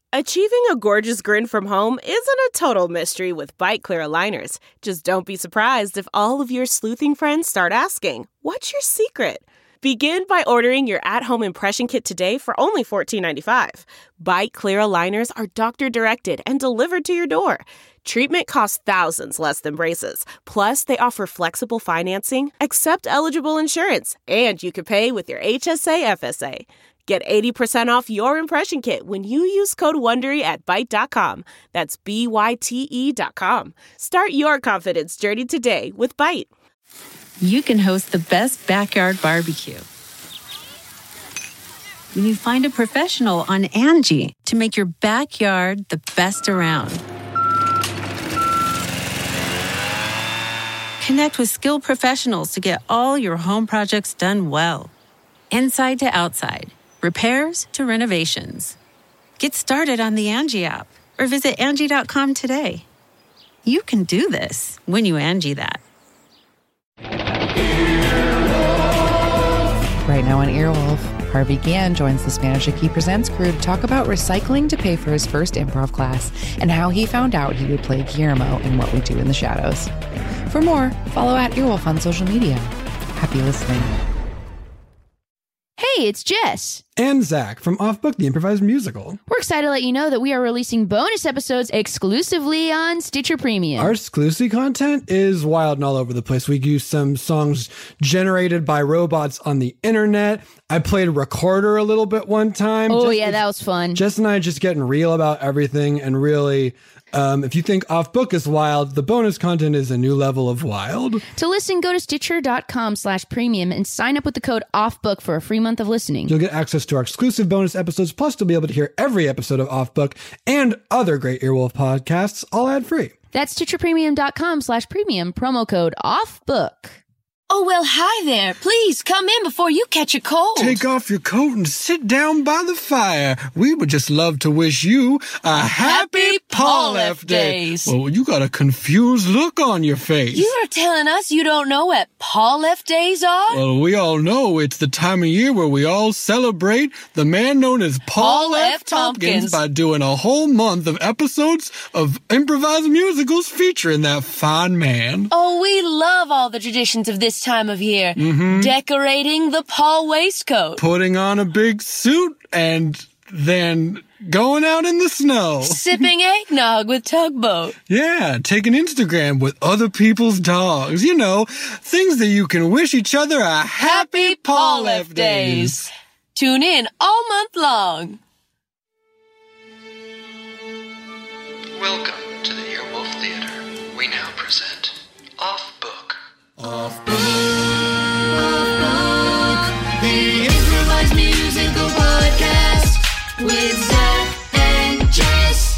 Achieving a gorgeous grin from home isn't a total mystery with Byte Clear aligners. Just don't be surprised if all of your sleuthing friends start asking, "What's your secret?" Begin by ordering your at-home impression kit today for only $14.95. Byte Clear aligners are doctor-directed and delivered to your door. Treatment costs thousands less than braces. Plus, they offer flexible financing, accept eligible insurance, and you can pay with your HSA FSA. Get 80% off your impression kit when you use code WONDERY at Byte.com. That's BYTE.com. Start your confidence journey today with Byte. You can host the best backyard barbecue when you find a professional on Angie to make your backyard the best around. Connect with skilled professionals to get all your home projects done well. Inside to outside, repairs to renovations. Get started on the Angie app or visit Angie.com today. You can do this when you Angie that. Right now on Earwolf, Harvey Gann joins the Spanish Key Presents crew to talk about recycling to pay for his first improv class and how he found out he would play Guillermo in What We Do in the Shadows. For more, follow @Earwolf on social media. Happy listening. Hey, it's Jess. And Zach from Off Book, the improvised musical. We're excited to let you know that we are releasing bonus episodes exclusively on Stitcher Premium. Our exclusive content is wild and all over the place. We use some songs generated by robots on the internet. I played recorder a little bit one time. Oh, yeah, that was fun. Jess and I just getting real about everything and really... if you think Off Book is wild, the bonus content is a new level of wild. To listen, go to Stitcher.com/premium and sign up with the code OFFBOOK for a free month of listening. You'll get access to our exclusive bonus episodes, plus you'll be able to hear every episode of Off Book and other great Earwolf podcasts, all ad-free. That's StitcherPremium.com/premium, promo code OFFBOOK. Oh, well, hi there. Please come in before you catch a cold. Take off your coat and sit down by the fire. We would just love to wish you a happy Paul F. Days. Well, you got a confused look on your face. You are telling us you don't know what Paul F. Days are? Well, we all know it's the time of year where we all celebrate the man known as Paul F. Tompkins by doing a whole month of episodes of improvised musicals featuring that fine man. Oh, we love all the traditions of this time of year. Decorating the Paul waistcoat. Putting on a big suit and then going out in the snow. Sipping eggnog with Tugboat. Yeah, taking Instagram with other people's dogs. You know, things that you can wish each other a happy Paul F. Days. Tune in all month long. Welcome to the Earwolf Theater. We now present Off Book. Off Book. Off Book. The improvised musical podcast with Zach and Jess.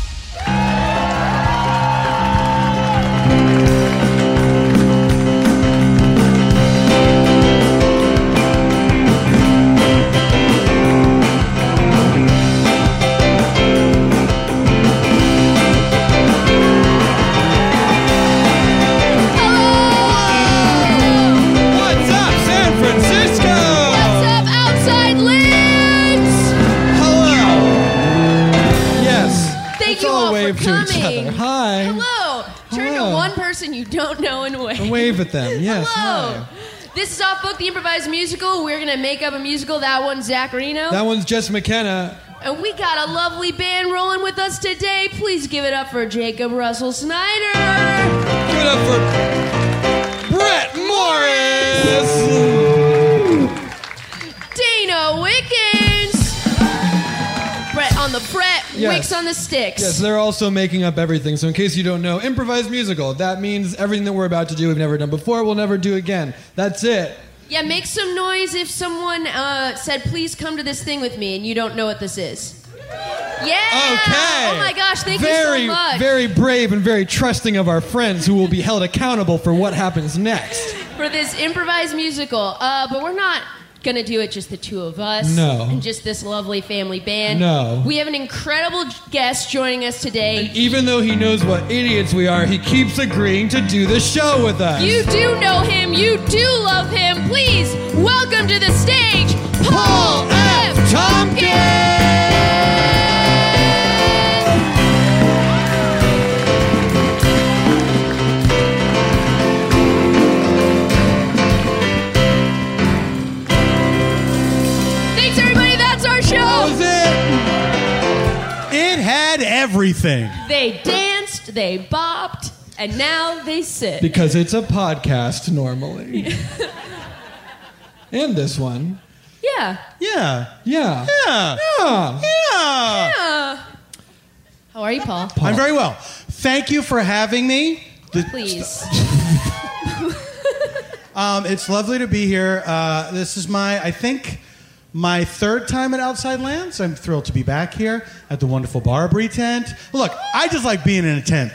To each other. Hi. Hello. Turn to one person you don't know and wave. And wave at them. Yes. Hello. Hi. This is Off Book, the improvised musical. We're going to make up a musical. That one's Zach Reno. That one's Jess McKenna. And we got a lovely band rolling with us today. Please give it up for Jacob Russell Snyder. Give it up for Brett Morris. Dana Wickens. Brett on the fret, Yes. Wicks on the sticks. Yes, they're also making up everything. So in case you don't know, improvised musical. That means everything that we're about to do we've never done before, we'll never do again. That's it. Yeah, make some noise if someone said, please come to this thing with me, and you don't know what this is. Yeah! Okay. Oh my gosh, thank you so much. Very brave and very trusting of our friends who will be held accountable for what happens next. For this improvised musical. But we're not gonna do it just the two of us. No. And just this lovely family band. No. We have an incredible guest joining us today. And even though he knows what idiots we are, he keeps agreeing to do the show with us. You do know him. You do love him. Please welcome to the stage, Paul F. Tompkins! said everything. They danced, they bopped, and now they sit. Because it's a podcast normally. And this one. Yeah. Yeah. Yeah. Yeah. Yeah. Yeah. How are you, Paul? I'm very well. Thank you for having me. Please. It's lovely to be here. This is I think, my third time at Outside Lands. I'm thrilled to be back here at the wonderful Barbary tent. Look, I just like being in a tent.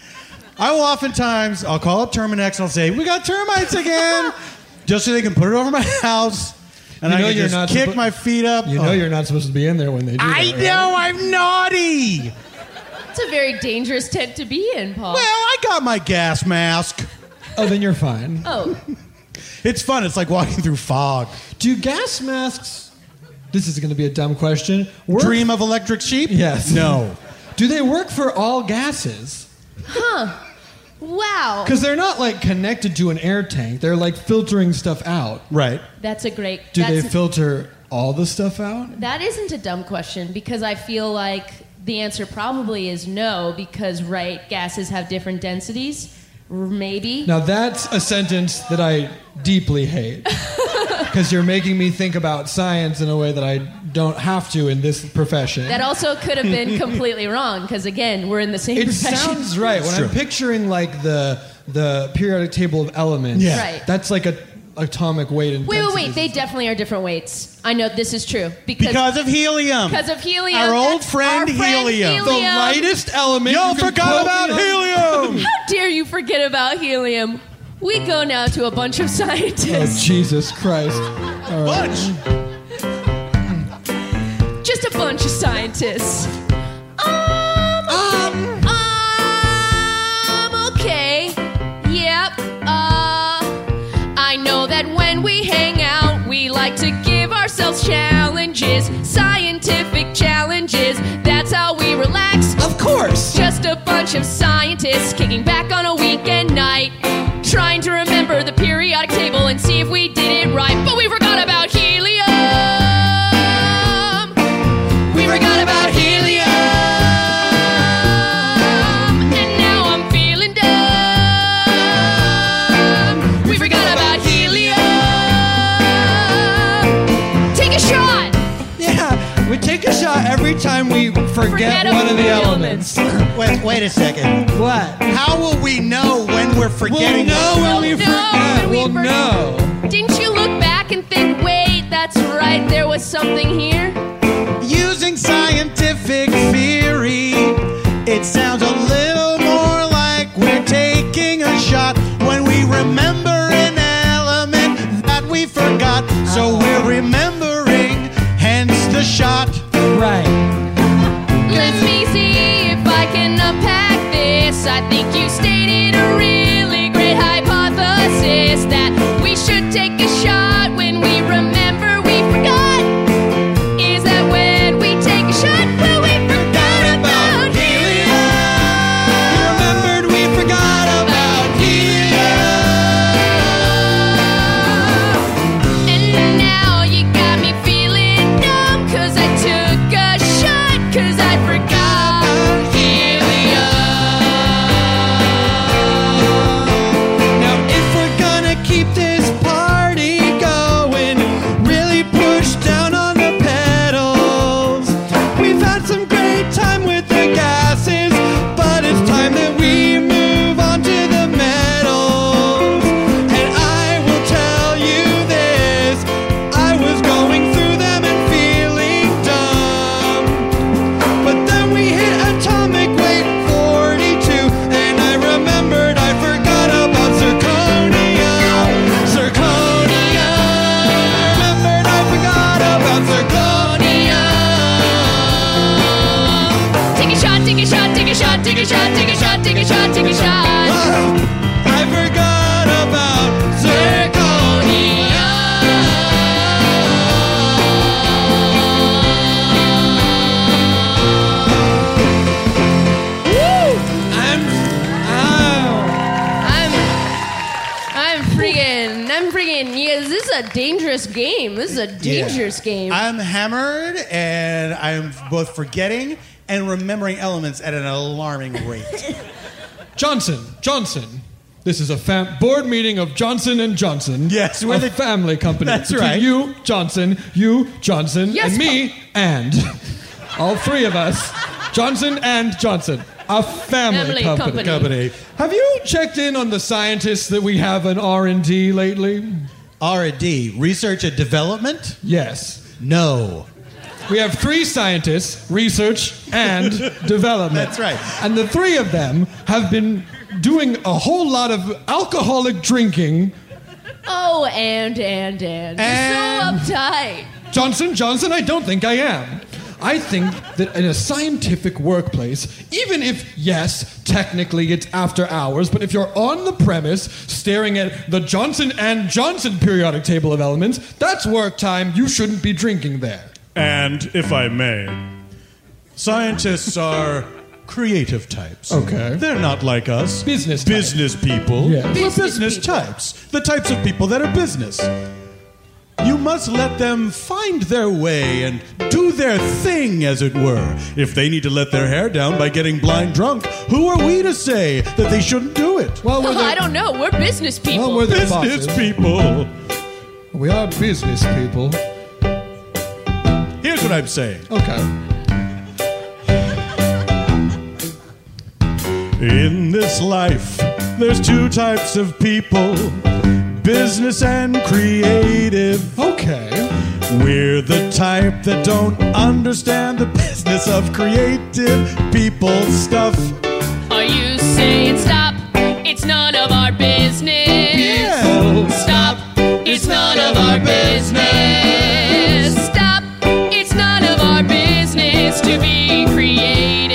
I'll call up Terminex and I'll say, we got termites again, just so they can put it over my house. And I can just kick my feet up. You know you're not supposed to be in there when they do that, I know, right? I'm naughty. It's a very dangerous tent to be in, Paul. Well, I got my gas mask. Oh, then you're fine. Oh. It's fun. It's like walking through fog. Do gas masks, this is going to be a dumb question, Dream of Electric Sheep? Yes. No. Do they work for all gases? Huh. Wow. Because they're not like connected to an air tank. They're like filtering stuff out. Right. That's a great... Do they filter all the stuff out? That isn't a dumb question because I feel like the answer probably is no because, gases have different densities. Maybe. Now that's a sentence that I deeply hate. Because you're making me think about science in a way that I don't have to in this profession. That also could have been completely wrong because, again, we're in the same It profession. sounds right. When I'm picturing like the periodic table of elements, Right. that's like a atomic weight and Wait. They definitely are different weights. I know this is true. Because of helium. Because of helium. Our old friend helium. The lightest element. Y'all forgot about helium. How dare you forget about helium? We go now to a bunch of scientists. Oh, Jesus Christ. All right. Just a bunch of scientists. Okay. Yep. I know that when we hang out, we like to give ourselves challenges, scientific challenges. That's how we relax. Of course. Just a bunch of scientists kicking back on a weekend night, trying to remember the periodic table and see if we did it right. But we forgot about helium. We forgot about helium. And now I'm feeling dumb. We forgot about helium. Take a shot. Yeah, we take a shot every time we forget one of the elements. Wait a second. What? How will we know when we're forgetting? We'll know when we forget. We'll know. Didn't you look back and think, wait, that's right, there was something here? Using scientific theory, it sounds a little more like we're taking a shot when we remember an element that we forgot. So we're remembering, hence the shot. Right. Let me see if I can unpack this. I think you stated a really great hypothesis that we should take a shot when we remember we forgot. Is that when we take a shot? Well, we forgot about helium. You remembered we forgot about helium. And now you got me feeling numb, 'cause I took a shot, 'cause I forgot helium. Now if we're gonna keep this party going, really push down on the pedals. We've had some great time with the gases, but it's time that we move on to the metals. And I will tell you this, I was going through them and feeling dumb. But then we hit atomic weight 42, and I remembered I forgot about zirconium. Zirconium. I remembered I forgot about zirconium. Take a shot, take a shot, take a shot, take a shot, take a shot, take a shot, take a shot. I forgot about I'm friggin', yeah, this is a dangerous game. This is a dangerous game. I'm hammered and I'm both forgetting and remembering elements at an alarming rate. Johnson. This is a board meeting of Johnson & Johnson. Yes, we're the family company. That's Between right. You, Johnson, Yes, and me, and. All three of us. Johnson & Johnson. A family company. Have you checked in on the scientists that we have in R&D lately? R&D, research and development? Yes. No. We have 3 scientists, research and development. That's right. And the 3 of them have been doing a whole lot of alcoholic drinking. Oh, and. You're so uptight. Johnson, I don't think I am. I think that in a scientific workplace, even if, yes, technically it's after hours, but if you're on the premise staring at the Johnson & Johnson periodic table of elements, that's work time. You shouldn't be drinking there. And, if I may, Scientists are creative types. Okay. They're not like us. Business people. Yeah. We're business types. The types of people that are business. You must let them find their way and do their thing, as it were. If they need to let their hair down by getting blind drunk, who are we to say that they shouldn't do it? Well, I don't know. We're business people. Well, we're the Business bosses. people. We are business people. Here's what I'm saying. Okay. In this life, there's 2 types of people. Business and creative. Okay. We're the type that don't understand the business of creative people stuff. Are you saying stop? It's none of our business. Yeah. Stop. It's none of our business. Stop. It's none of our business to be creative.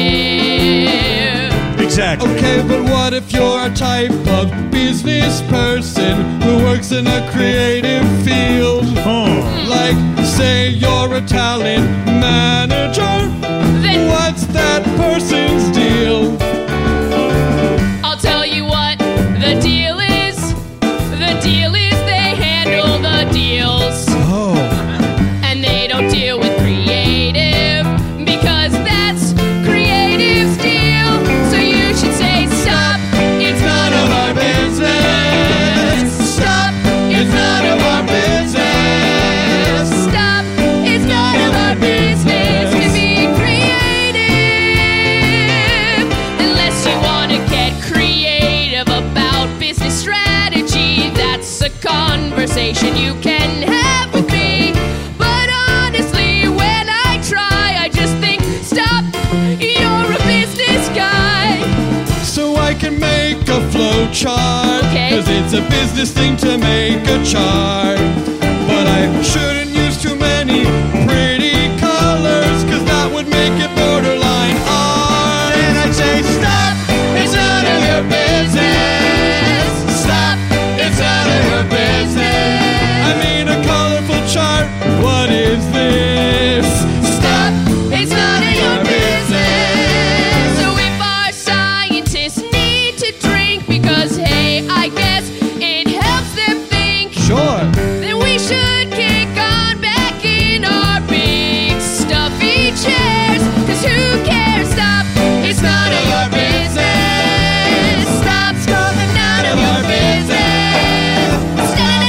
Exactly. Okay, but what if you're a type of business person who works in a creative field? Like, say you're a talent manager. Then what's that person's deal? I'll tell you what the deal is. The deal is they handle the deals. Oh. And they don't deal with creative because that's creative's deal. So you should say stop. It's none of our business. Stop. It's none of our business. Stop. It's none of our business to be creative. Unless you want to get creative about business strategy, that's a conversation you can have with me. But honestly, when I try, I just think, stop, you're a business guy. So I can make a flow chart. Okay. Cause it's a business thing to make a chart. But I shouldn't use too many pretty colors, cause that would make it borderline art. And I'd say, stop, it's none of your business. Stop, it's none of your business. I mean a colorful chart, what is this? Stop, it's none of your business. So if our scientists need to drink because, hey, I guess it helps them think, Sure. then we should kick on back in our big stuffy chairs. Cause who cares? Stop, it's none of your business. Stop, stop, none of your business. Stop,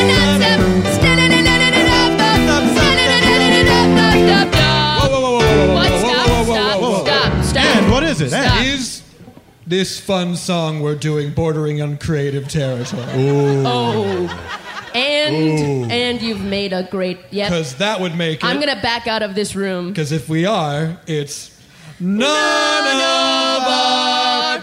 What? Stop. And what is it? Stop. Is this fun song we're doing bordering on creative territory? Oh. And you've made a great. Yep. Because that would make it. I'm gonna back out of this room. Because if we are, it's none of our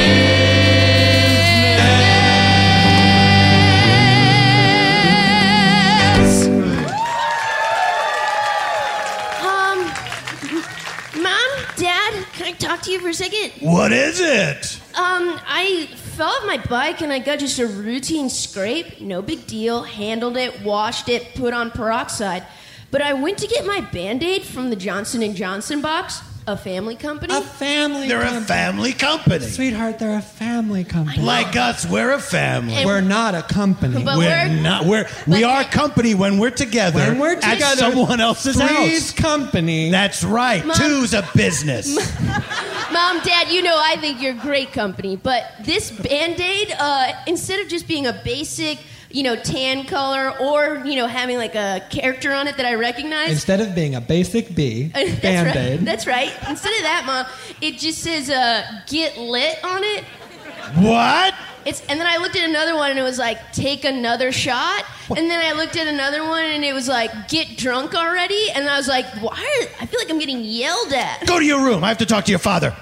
Mom, Dad, can I talk to you for a second? What is it? I fell off my bike and I got just a routine scrape. No big deal. Handled it, washed it, put on peroxide. But I went to get my Band-Aid from the Johnson & Johnson box. a family company? They're a family company. Sweetheart, they're a family company. Like us, we're a family. And- We're not a company. But We're not. We are company when we're together. When we're at together, someone else's three's house. company. That's right. Mom- Two's a business. Mom, Dad, you know I think you're great company, but this Band-Aid, instead of just being a basic, tan color or, having like a character on it that I recognize. Instead of being a basic B, That's Band-Aid. right. That's right. Instead of that, Mom, it just says "get lit" on it. What? And then I looked at another one and it was like "take another shot." And then I looked at another one and it was like "get drunk already." And I was like, I feel like I'm getting yelled at. Go to your room. I have to talk to your father.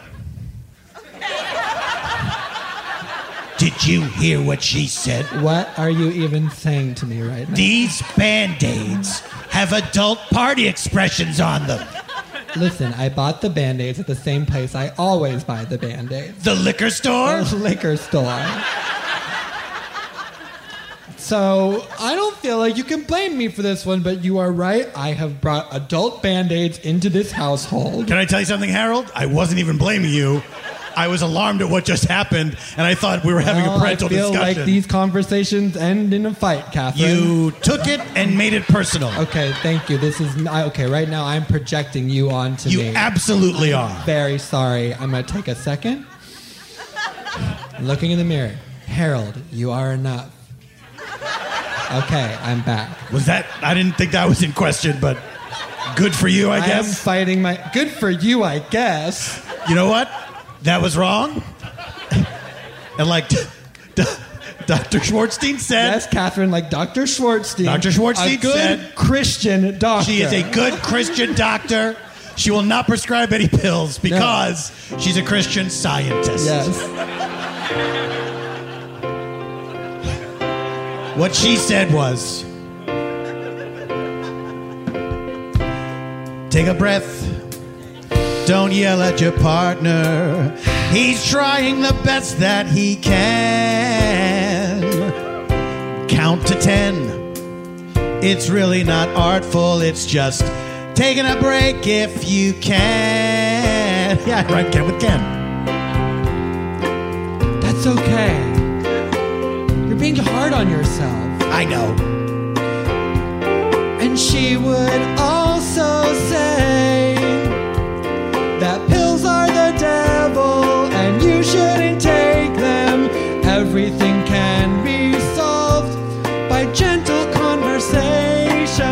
Did you hear what she said? What are you even saying to me right now? These Band-Aids have adult party expressions on them. Listen, I bought the Band-Aids at the same place I always buy the Band-Aids. The liquor store? The liquor store. So, I don't feel like you can blame me for this one, but you are right. I have brought adult Band-Aids into this household. Can I tell you something, Harold? I wasn't even blaming you. I was alarmed at what just happened, and I thought we were having a parental I feel discussion. like these conversations end in a fight, Catherine. You took it and made it personal. Okay, thank you. Okay, right now I'm projecting you onto me. You absolutely are. Very sorry. I'm going to take a second. Looking in the mirror. Harold, you are enough. Okay, I'm back. I didn't think that was in question, but good for you, I guess. am fighting good for you, I guess. You know what? That was wrong. And like Dr. Schwartzstein said. Yes, Catherine, like Dr. Schwartzstein. Dr. Schwartzstein a good said. Christian doctor. She is a good Christian doctor. She will not prescribe any pills because she's a Christian scientist. Yes. What she said was, take a breath. Don't yell at your partner. He's trying the best that he can. Count to 10. It's really not artful. It's just taking a break if you can. Yeah, right, Ken with Ken. That's okay. You're being hard on yourself. I know. And she would also say that pills are the devil and you shouldn't take them. Everything can be solved by gentle conversation.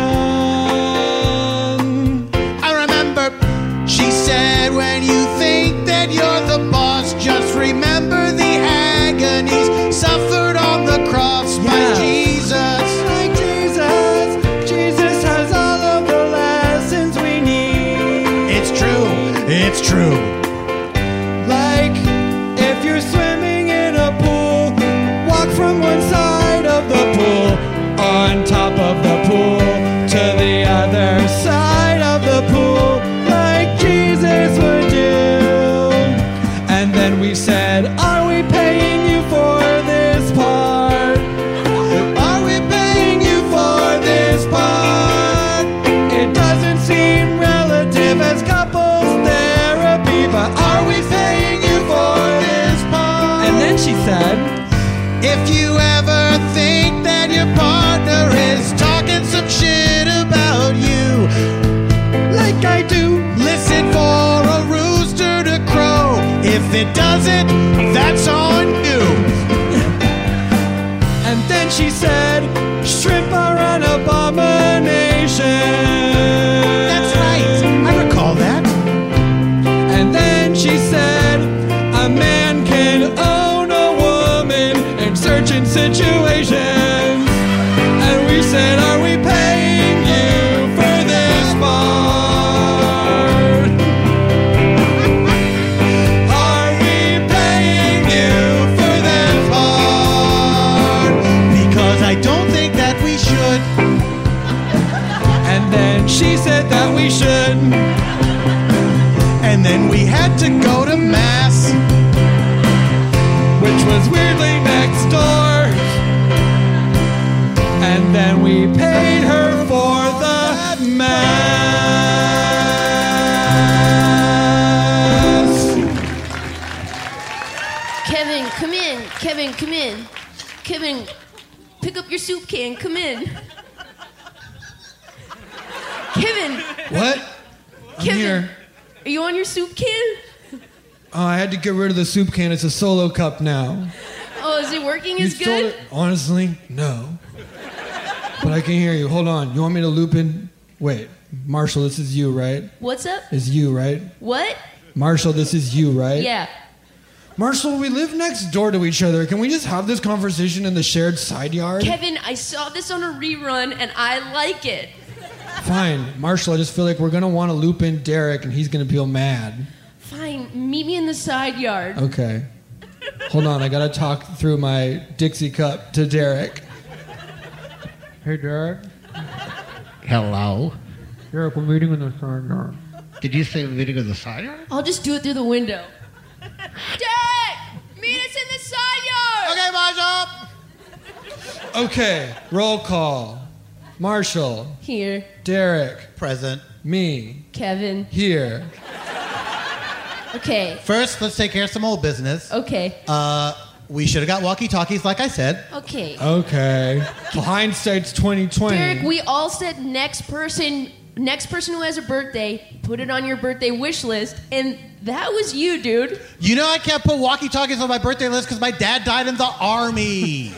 I remember she said, when you think that you're the boss, just remember the agonies suffered on the cross by Jesus. Like Jesus, Jesus has all of the lessons we need. It's true. It's true. Like, if you're swimming in a pool, walk from one side of the pool, on top of the pool, to the other side of the pool, like Jesus would do. And then we said, are we paying you for this part? Are we paying you for this part? It doesn't seem relative as couples therapy, but are we paying you for this part? And then she said, if you ever think that your partner is talking some shit about you, like I do, listen for a rooster to crow. If it doesn't, that's on you. And then she said, shrimp are an abomination. That's right. I recall that. And then she said, a man can own a woman in certain situations. And we said, are we paying you for this part? Are we paying you for this part? Because I don't think that we should. And then she said that we should. And then we had to go to Mass, which was weirdly next door. And then we paid her for the Mass. come in. Kevin, come in. Kevin, pick up your soup can. Come in. Kevin. What? I'm Kevin, here. are you on your soup can? Oh, I had to get rid of the soup can. It's a solo cup now. Oh, is it working You as stole good? it. Honestly, no. But I can hear you. Hold on. You want me to loop in? Wait. Marshall, this is you, right? What's up? It's you, right? What? Marshall, this is you, right? Yeah. Marshall, we live next door to each other. Can we just have this conversation in the shared side yard? Kevin, I saw this on a rerun and I like it. Fine. Marshall, I just feel like we're going to want to loop in Derek and he's going to feel mad. Fine, meet me in the side yard. Okay. Hold on. I got to talk through my Dixie cup to Derek. Hey, Derek. Hello. Derek, we're meeting in the side yard. Did you say meeting in the side yard? I'll just do it through the window. Derek! Meet us in the side yard! Okay, Marshall. Okay. Roll call. Marshall. Here. Derek. Present. Me. Kevin. Here. Okay. First, let's take care of some old business. Okay. We should have got walkie-talkies, like I said. Okay. Okay. Hindsight's 2020. Derek, we all said next person who has a birthday, put it on your birthday wish list, and that was you, dude. You know I can't put walkie-talkies on my birthday list because my dad died in the army.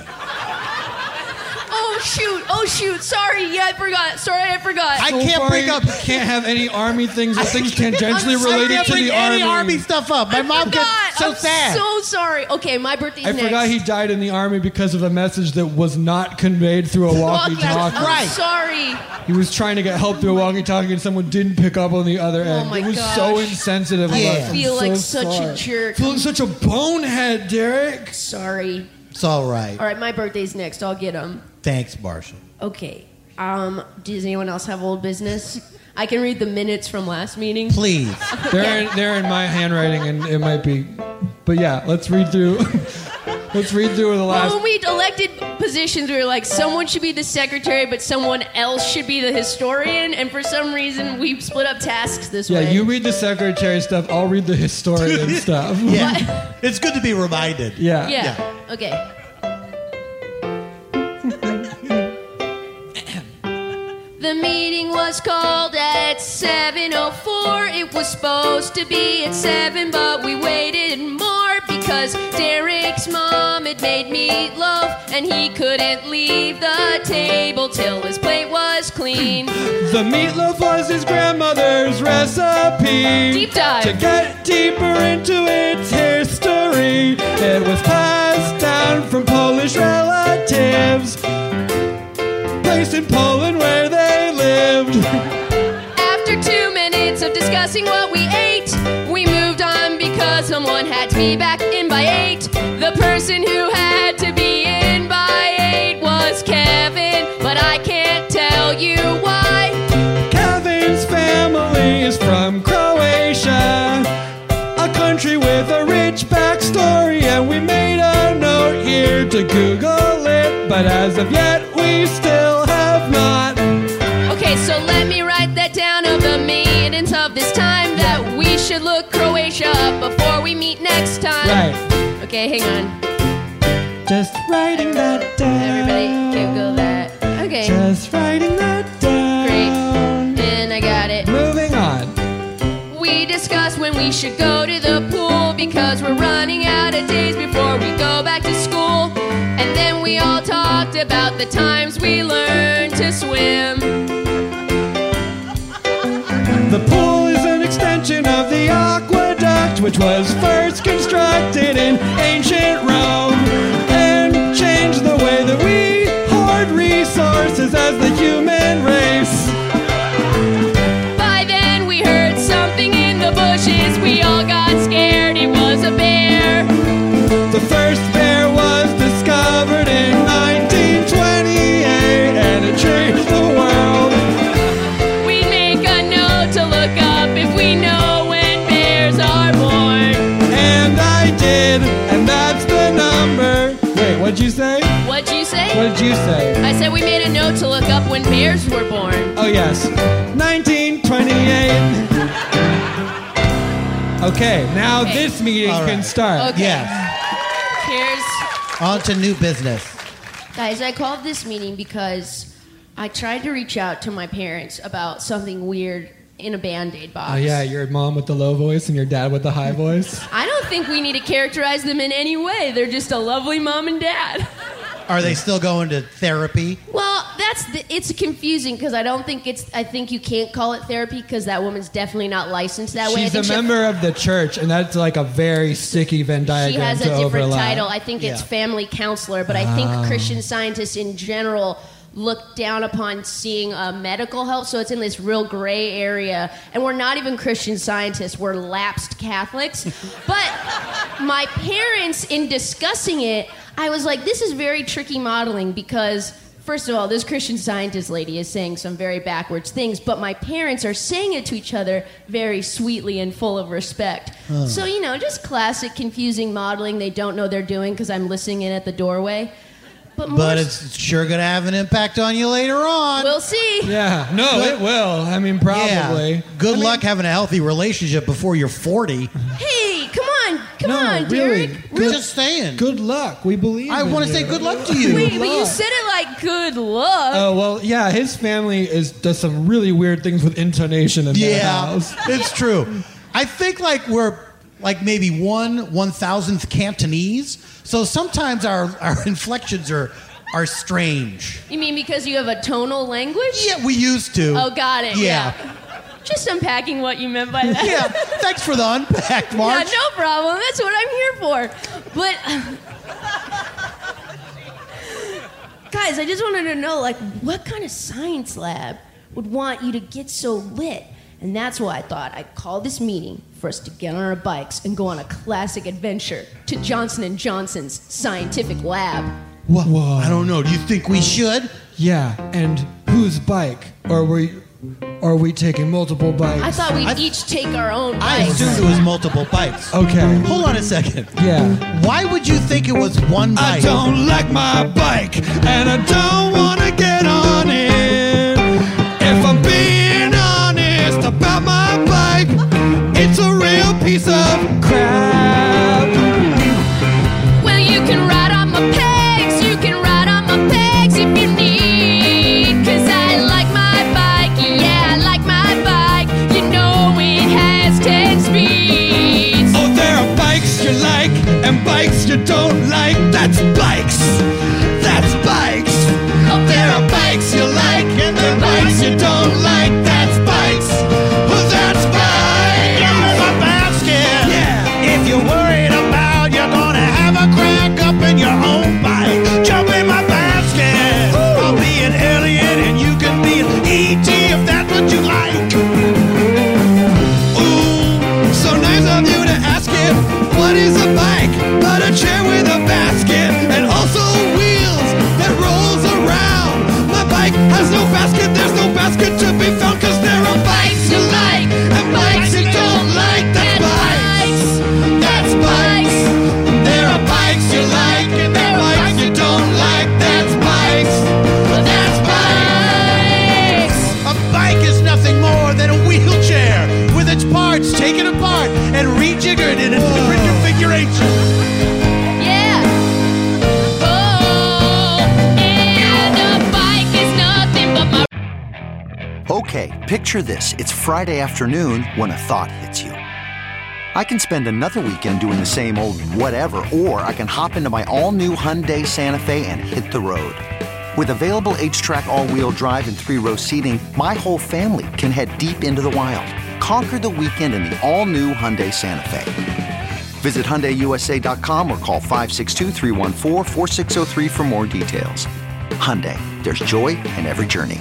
Oh shoot, sorry, yeah, I forgot. I can't bring up... You can't have any army things or things tangentially related to the army. any army stuff up. My mom gets so I'm sad. so sorry. Okay, my birthday's I next. forgot he died in the army because of a message that was not conveyed through a walkie-talkie. I'm sorry. He was trying to get help through a walkie-talkie and someone didn't pick up on the other end. my It was gosh. so insensitive of us. I feel I'm like so such sorry. a jerk. Feel like such a bonehead, Derek. Sorry. It's all right. All right, my birthday's next. I'll get them. Thanks, Marshall. Okay. Does anyone else have old business? I can read the minutes from last meeting. Please. They're in my handwriting, and it might be. But yeah, let's read through. Let's read through the last. Well, when we elected positions, we were like, someone should be the secretary, but someone else should be the historian. And for some reason, we split up tasks this Yeah, way. you read the secretary stuff. I'll read the historian stuff. Yeah. It's good to be reminded. Yeah. Yeah. Okay. The meeting was called at 7:04. It was supposed to be at 7, but we waited more because Derek's mom had made meatloaf and he couldn't leave the table till his plate was clean. The meatloaf was his grandmother's recipe. Deep dive. To get deeper into its history, it was passed down from Polish relatives, placed in Poland where they lived. After 2 minutes of discussing what we ate, we moved on because someone had to be back in by 8. The person who had to be in by 8 was Kevin, but I can't tell you why. Kevin's family is from Croatia, a country with a rich backstory, and we made a note here to Google it, but as of yet we still have not. Okay, so let me write that down of the meetings of this time, that we should look Croatia up before we meet next time. Right. Okay, hang on. Just writing that down. Everybody Google that. Okay. Just writing that down. Great. And I got it. Moving on. We discussed when we should go to the pool because we're running out of days before we go back to school. And then we all talked about the times we learned to swim. The pool is an extension of the aqueduct, which was first constructed in ancient Rome and changed the way that we hoard resources as the human race. By then we heard something in the bushes. We all got scared. It was a bear. The first bear was discovered in 1928, and it changed the world. We make a note to look up if we know when bears are born. And I did, and that's the number. Wait, what'd you say? What'd you say? What did you say? I said we made a note to look up when bears were born. Oh, yes. 1928. Okay, now this meeting All can right. start. Okay. Yes. Cheers. On to new business. Guys, I called this meeting because I tried to reach out to my parents about something weird in a Band-Aid box. Oh, yeah, your mom with the low voice and your dad with the high voice. I don't think we need to characterize them in any way. They're just a lovely mom and dad. Are they still going to therapy? Well, it's confusing because I think you can't call it therapy because that woman's definitely not licensed that way. She's a member of the church, and that's like a very sticky Venn diagram. She has a to different overlap. title. I think it's family counselor, but I think Christian Scientists in general look down upon seeing medical help, so it's in this real gray area. And we're not even Christian Scientists, we're lapsed Catholics. But my parents, in discussing it, I was like, this is very tricky modeling because, first of all, this Christian Scientist lady is saying some very backwards things, but my parents are saying it to each other very sweetly and full of respect. So, just classic confusing modeling they don't know they're doing because I'm listening in at the doorway. But it's sure going to have an impact on you later on. We'll see. Yeah, no, it will. I mean, probably. Yeah. Good luck having a healthy relationship before you're 40. Hey, come on, really. Derek. We're just saying. Good luck. We believe I want to say good luck to you. Wait, but you said it like good luck. Oh, well, yeah, his family does some really weird things with intonation in their house. It's true. I think we're maybe 1/1000th Cantonese. So sometimes our inflections are strange. You mean because you have a tonal language? Yeah, we used to. Oh, got it. Yeah. Just unpacking what you meant by that. Yeah, thanks for the unpack, Marge. Yeah, no problem. That's what I'm here for. But, guys, I just wanted to know, what kind of science lab would want you to get so lit? And that's why I thought I'd call this meeting for us to get on our bikes and go on a classic adventure to Johnson & Johnson's scientific lab. Whoa. I don't know. Do you think we should? Yeah, and whose bike? Or are we taking multiple bikes? I thought we'd each take our own bikes. I assumed it was multiple bikes. Okay. Hold on a second. Yeah. Why would you think it was one bike? I don't like my bike, and I don't want to get on it. If I'm being honest about my bike, it's a real piece of crap. Well, you can ride on my pegs, you can ride on my pegs if you need. 'Cause I like my bike, yeah, I like my bike. You know it has 10 speeds. Oh, there are bikes you like and bikes you don't like. That's bikes. That's bikes. Oh, there are bikes you like and there are bikes you don't like. That's bikes. Oh, that's bikes. Jump in my basket. Yeah. If you're worried about you're gonna have a crack up in your own bike, jump in my basket. I'll be an alien and you can be an ET if that's what you like. Ooh, so nice of you to ask it. What is a bike but a chair with a basket and also wheels that rolls around? My bike has no basket, there's no basket to be found, 'cause there are bikes you like and bikes you don't like. That's bikes. That's bikes. There are bikes you like and there are bikes you don't like. That's bikes. That's bikes. A bike is nothing more than a wheelchair with its parts taken apart and rejiggered in a different configuration. Yeah. Oh, and a bike is nothing but my... Okay, picture this. It's Friday afternoon when a thought hits you. I can spend another weekend doing the same old whatever, or I can hop into my all-new Hyundai Santa Fe and hit the road. With available H-Track all-wheel drive and 3-row seating, my whole family can head deep into the wild. Conquer the weekend in the all-new Hyundai Santa Fe. Visit HyundaiUSA.com or call 562-314-4603 for more details. Hyundai, there's joy in every journey.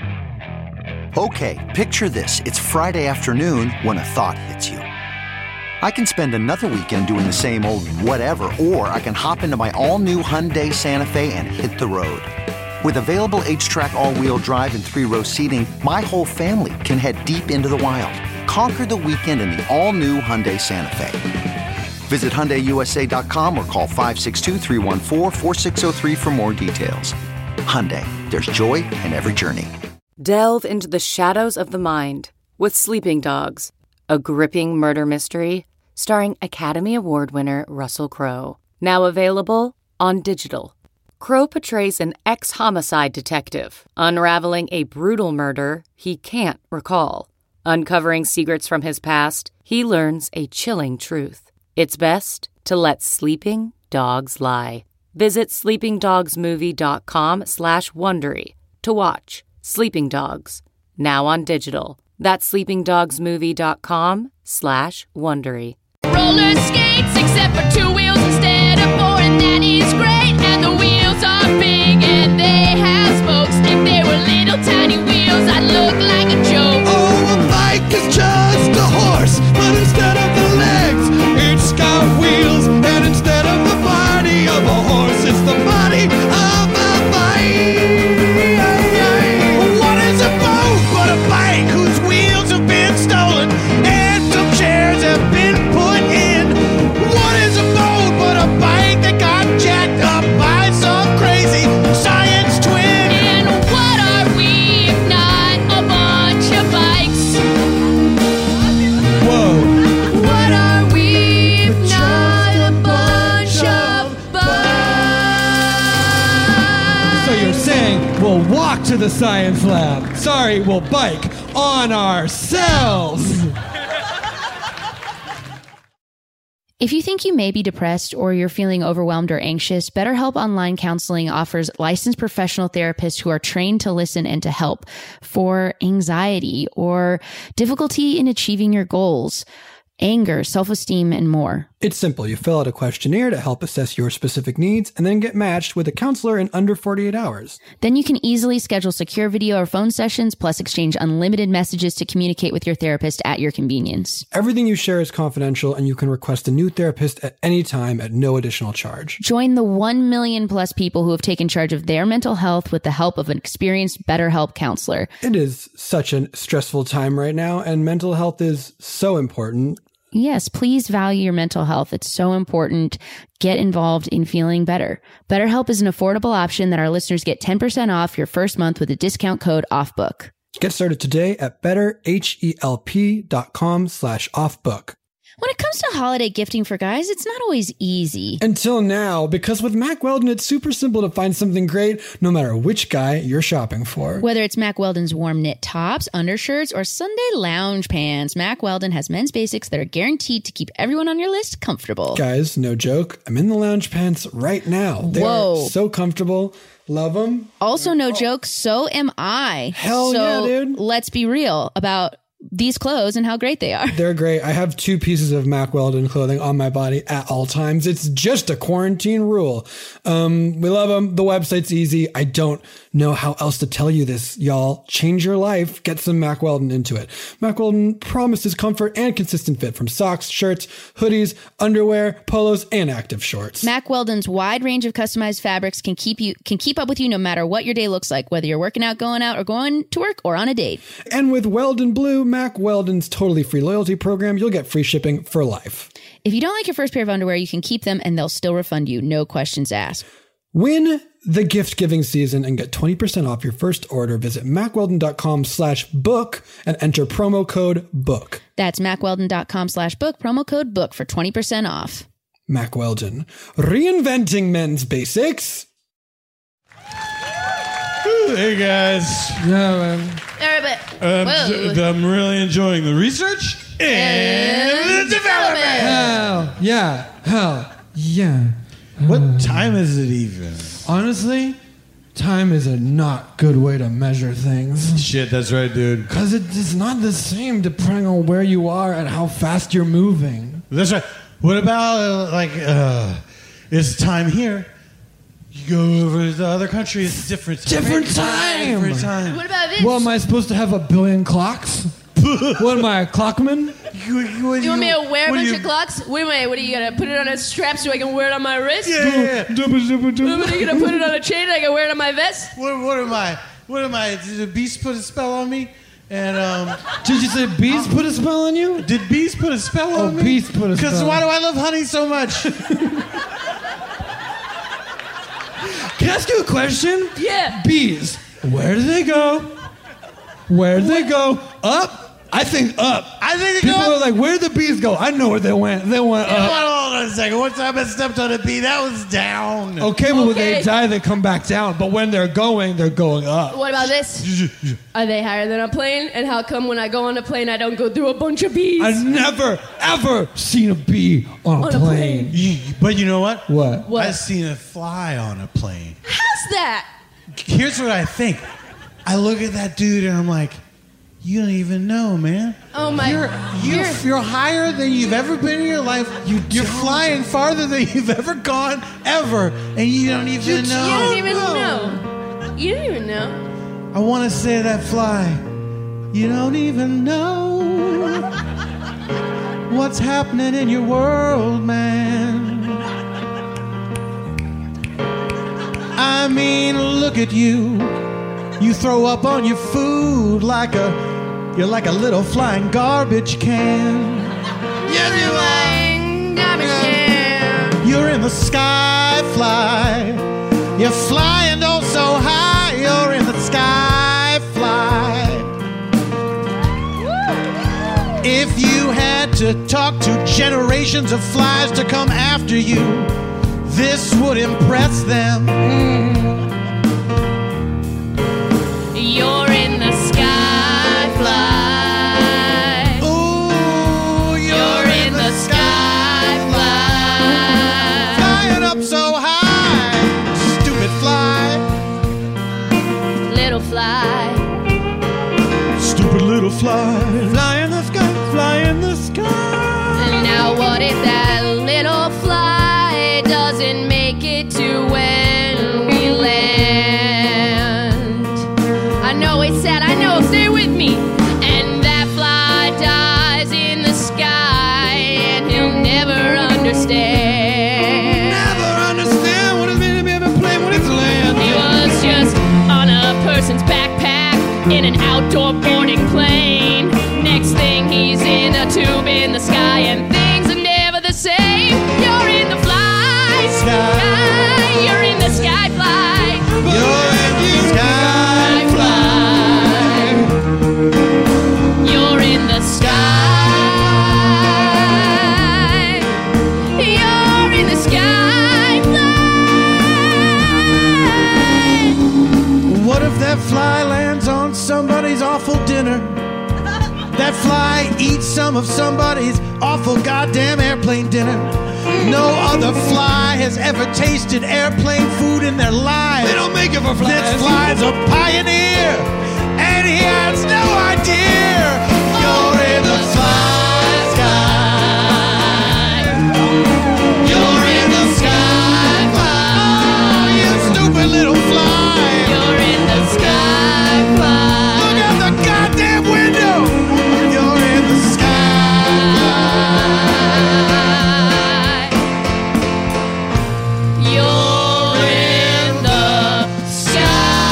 Okay, picture this. It's Friday afternoon when a thought hits you. I can spend another weekend doing the same old whatever, or I can hop into my all-new Hyundai Santa Fe and hit the road. With available H-Track all-wheel drive and 3-row seating, my whole family can head deep into the wild. Conquer the weekend in the all-new Hyundai Santa Fe. Visit HyundaiUSA.com or call 562-314-4603 for more details. Hyundai, there's joy in every journey. Delve into the shadows of the mind with Sleeping Dogs, a gripping murder mystery starring Academy Award winner Russell Crowe. now available on digital. Crow portrays an ex-homicide detective, unraveling a brutal murder he can't recall. Uncovering secrets from his past, he learns a chilling truth. It's best to let sleeping dogs lie. Visit sleepingdogsmovie.com/Wondery to watch Sleeping Dogs, now on digital. That's sleepingdogsmovie.com/Wondery. Roller skates, except for 2 wheels instead of 4, and that is great. And the wheels are big and they have spokes. If they were little tiny wheels, I'd look like a joke. Oh, a bike is just a horse, but instead of the legs, it's got wheels. And instead of the body of a horse, it's the body of a bike. What is a boat but a bike whose wheels have been stolen and some chairs have been put in? What is a boat but a bike that got jacked up by some crazy science twin? And what are we if not a bunch of bikes? Whoa. What are we if not a bunch of bikes? So you're saying we'll walk to the science lab. Sorry, we'll bike on ourselves. If you think you may be depressed or you're feeling overwhelmed or anxious, BetterHelp Online Counseling offers licensed professional therapists who are trained to listen and to help for anxiety or difficulty in achieving your goals, anger, self-esteem, and more. It's simple. You fill out a questionnaire to help assess your specific needs and then get matched with a counselor in under 48 hours. Then you can easily schedule secure video or phone sessions, plus exchange unlimited messages to communicate with your therapist at your convenience. Everything you share is confidential, and you can request a new therapist at any time at no additional charge. Join the 1 million plus people who have taken charge of their mental health with the help of an experienced BetterHelp counselor. It is such a stressful time right now, and mental health is so important. Yes, please value your mental health. It's so important. Get involved in feeling better. BetterHelp is an affordable option that our listeners get 10% off your first month with a discount code OFFBOOK. Get started today at betterhelp.com/offbook. When it comes to holiday gifting for guys, it's not always easy. Until now, because with Mack Weldon, it's super simple to find something great no matter which guy you're shopping for. Whether it's Mack Weldon's warm knit tops, undershirts, or Sunday lounge pants, Mack Weldon has men's basics that are guaranteed to keep everyone on your list comfortable. Guys, no joke. I'm in the lounge pants right now. They are so comfortable. Love them. Also, no joke, so am I. Hell yeah, dude. Let's be real about these clothes and how great they are. They're great. I have 2 pieces of Mack Weldon clothing on my body at all times. It's just a quarantine rule. We love them. The website's easy. I don't know how else to tell you this, y'all. Change your life. Get some Mack Weldon into it. Mack Weldon promises comfort and consistent fit from socks, shirts, hoodies, underwear, polos, and active shorts. Mack Weldon's wide range of customized fabrics can keep up with you no matter what your day looks like, whether you're working out, going out, or going to work, or on a date. And with Weldon Blue, Mack Weldon's totally free loyalty program, you'll get free shipping for life. If you don't like your first pair of underwear, you can keep them and they'll still refund you. No questions asked. Win the gift giving season and get 20% off your first order. Visit MackWeldon.com/book and enter promo code BOOK. That's MackWeldon.com/book, promo code BOOK for 20% off. Mack Weldon, reinventing men's basics. Hey guys. Yeah, man. I'm really enjoying the research and the development. Hell yeah. What time is it even? Honestly, time is a not good way to measure things. Shit, that's right, dude. Because it's not the same depending on where you are and how fast you're moving. That's right. What about, is time here? You go over to the other country, it's different time. Different time. What about this? Well, am I supposed to have a billion clocks? What am I, a clockman? You want me to wear a bunch of clocks? Wait, what are you gonna put it on a strap so I can wear it on my wrist? Yeah. What are you gonna put it on a chain and I can wear it on my vest? What am I? Did the beast put a spell on me? And did you say bees put a spell on you? Did bees put a spell on me? Bees put a spell. Because why do I love honey so much? Can I ask you a question? Yeah. Bees, where do they go? Where do they go? Up? I think up. I think they People go are like, where did the bees go? I know where they went. They went up. hold on a second. One time I stepped on a bee, that was down. Okay, well, when they Okay. die, they come back down. But when they're going up. What about this? Are they higher than a plane? And how come when I go on a plane, I don't go through a bunch of bees? I've never, ever seen a bee on a plane. But you know what? What? What? I've seen a fly on a plane. How's that? Here's what I think. I look at that dude and I'm like, you don't even know, man. Oh my! You're higher than you've ever been in your life. You're flying farther than you've ever gone, ever, and you don't even know. You don't even know. You don't even know. I want to say that fly. You don't even know what's happening in your world, man. I mean, look at you. You throw up on your food you're like a little flying garbage can. Yes, you are. Garbage can. You're in the sky, fly. You're flying oh so high. You're in the sky, fly. If you had to talk to generations of flies to come after you, this would impress them. You're in the sky, fly. Ooh, You're in the sky, fly. Flying up so high, stupid fly. Little fly. Stupid little fly. Fly in the sky, fly in the sky. Now what if that little fly doesn't make it to when we land? I know it's sad, I know, stay with me. And that fly dies in the sky, and he'll never understand. Never understand what it means to be able to play when it's land. He was just on a person's backpack in an outdoor boarding plane. Next thing he's in a tube in the sky, and things are never the same. You're in the fly sky. You're in the sky fly. You're in the sky fly. You're in the sky. You're in the sky fly. What if that fly lands on somebody's awful dinner? That fly eats some of somebody's awful goddamn airplane dinner. No other fly has ever tasted airplane food in their lives. They don't make it for flies. This fly's a pioneer, and he has no idea. You're in the fly sky. You're in the sky fly. You stupid little fly. You're in the sky fly. Look out the goddamn window. You're in the sky. You're in the sky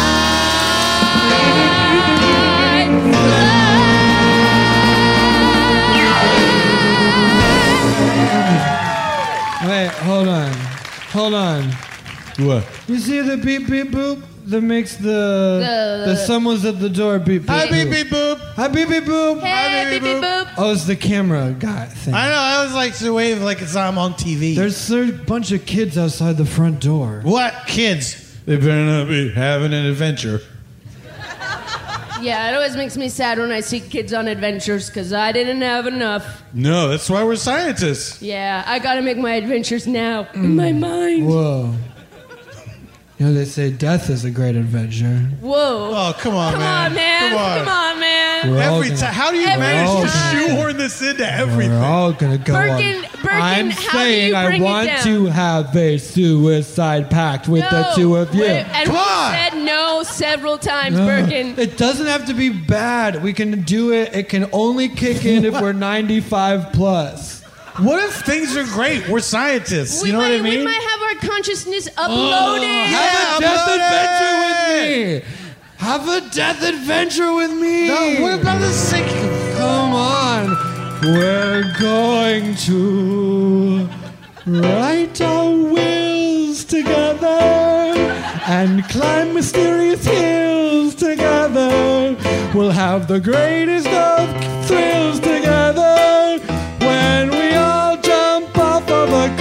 Wait, hold on. What? You see the beep beep boop that makes the someone's at the door beep beep. Hi, beep boop. beep boop. Hi beep beep boop. Hey, beep beep boop. Oh, it's the camera guy thing. I know. I was like to wave like it's I'm on TV. There's a bunch of kids outside the front door. What kids? They better not be having an adventure. Yeah, it always makes me sad when I see kids on adventures because I didn't have enough. No, that's why we're scientists. Yeah, I gotta make my adventures now in my mind. Whoa. You know, they say death is a great adventure. Whoa. Oh, come on, Come man. on, man. Come on. Come on, man. We're all Every gonna- time. How do you Every manage to time. shoehorn this into everything? We're all gonna go Birkin, on. Birkin, I'm how do saying you I bring it want down? to have a suicide pact with the No. two of you. And Come we on. said no several times, No. Birkin. It doesn't have to be bad. We can do it. It can only kick in if we're 95 plus. What if things are great? We're scientists. We You know might, what I mean? We might have our consciousness uploaded. Have a death adventure with me. Have a death adventure with me. No, what about the sick? Come on. We're going to write our wills together and climb mysterious hills together. We'll have the greatest of thrills together when we all jump off of a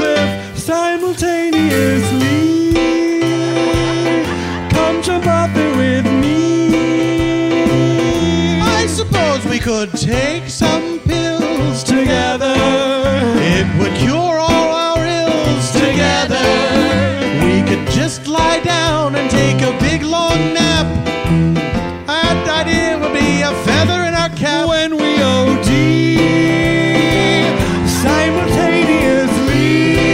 take some pills together, it would cure all our ills together. We could just lie down and take a big long nap. That idea would be a feather in our cap. When we OD simultaneously,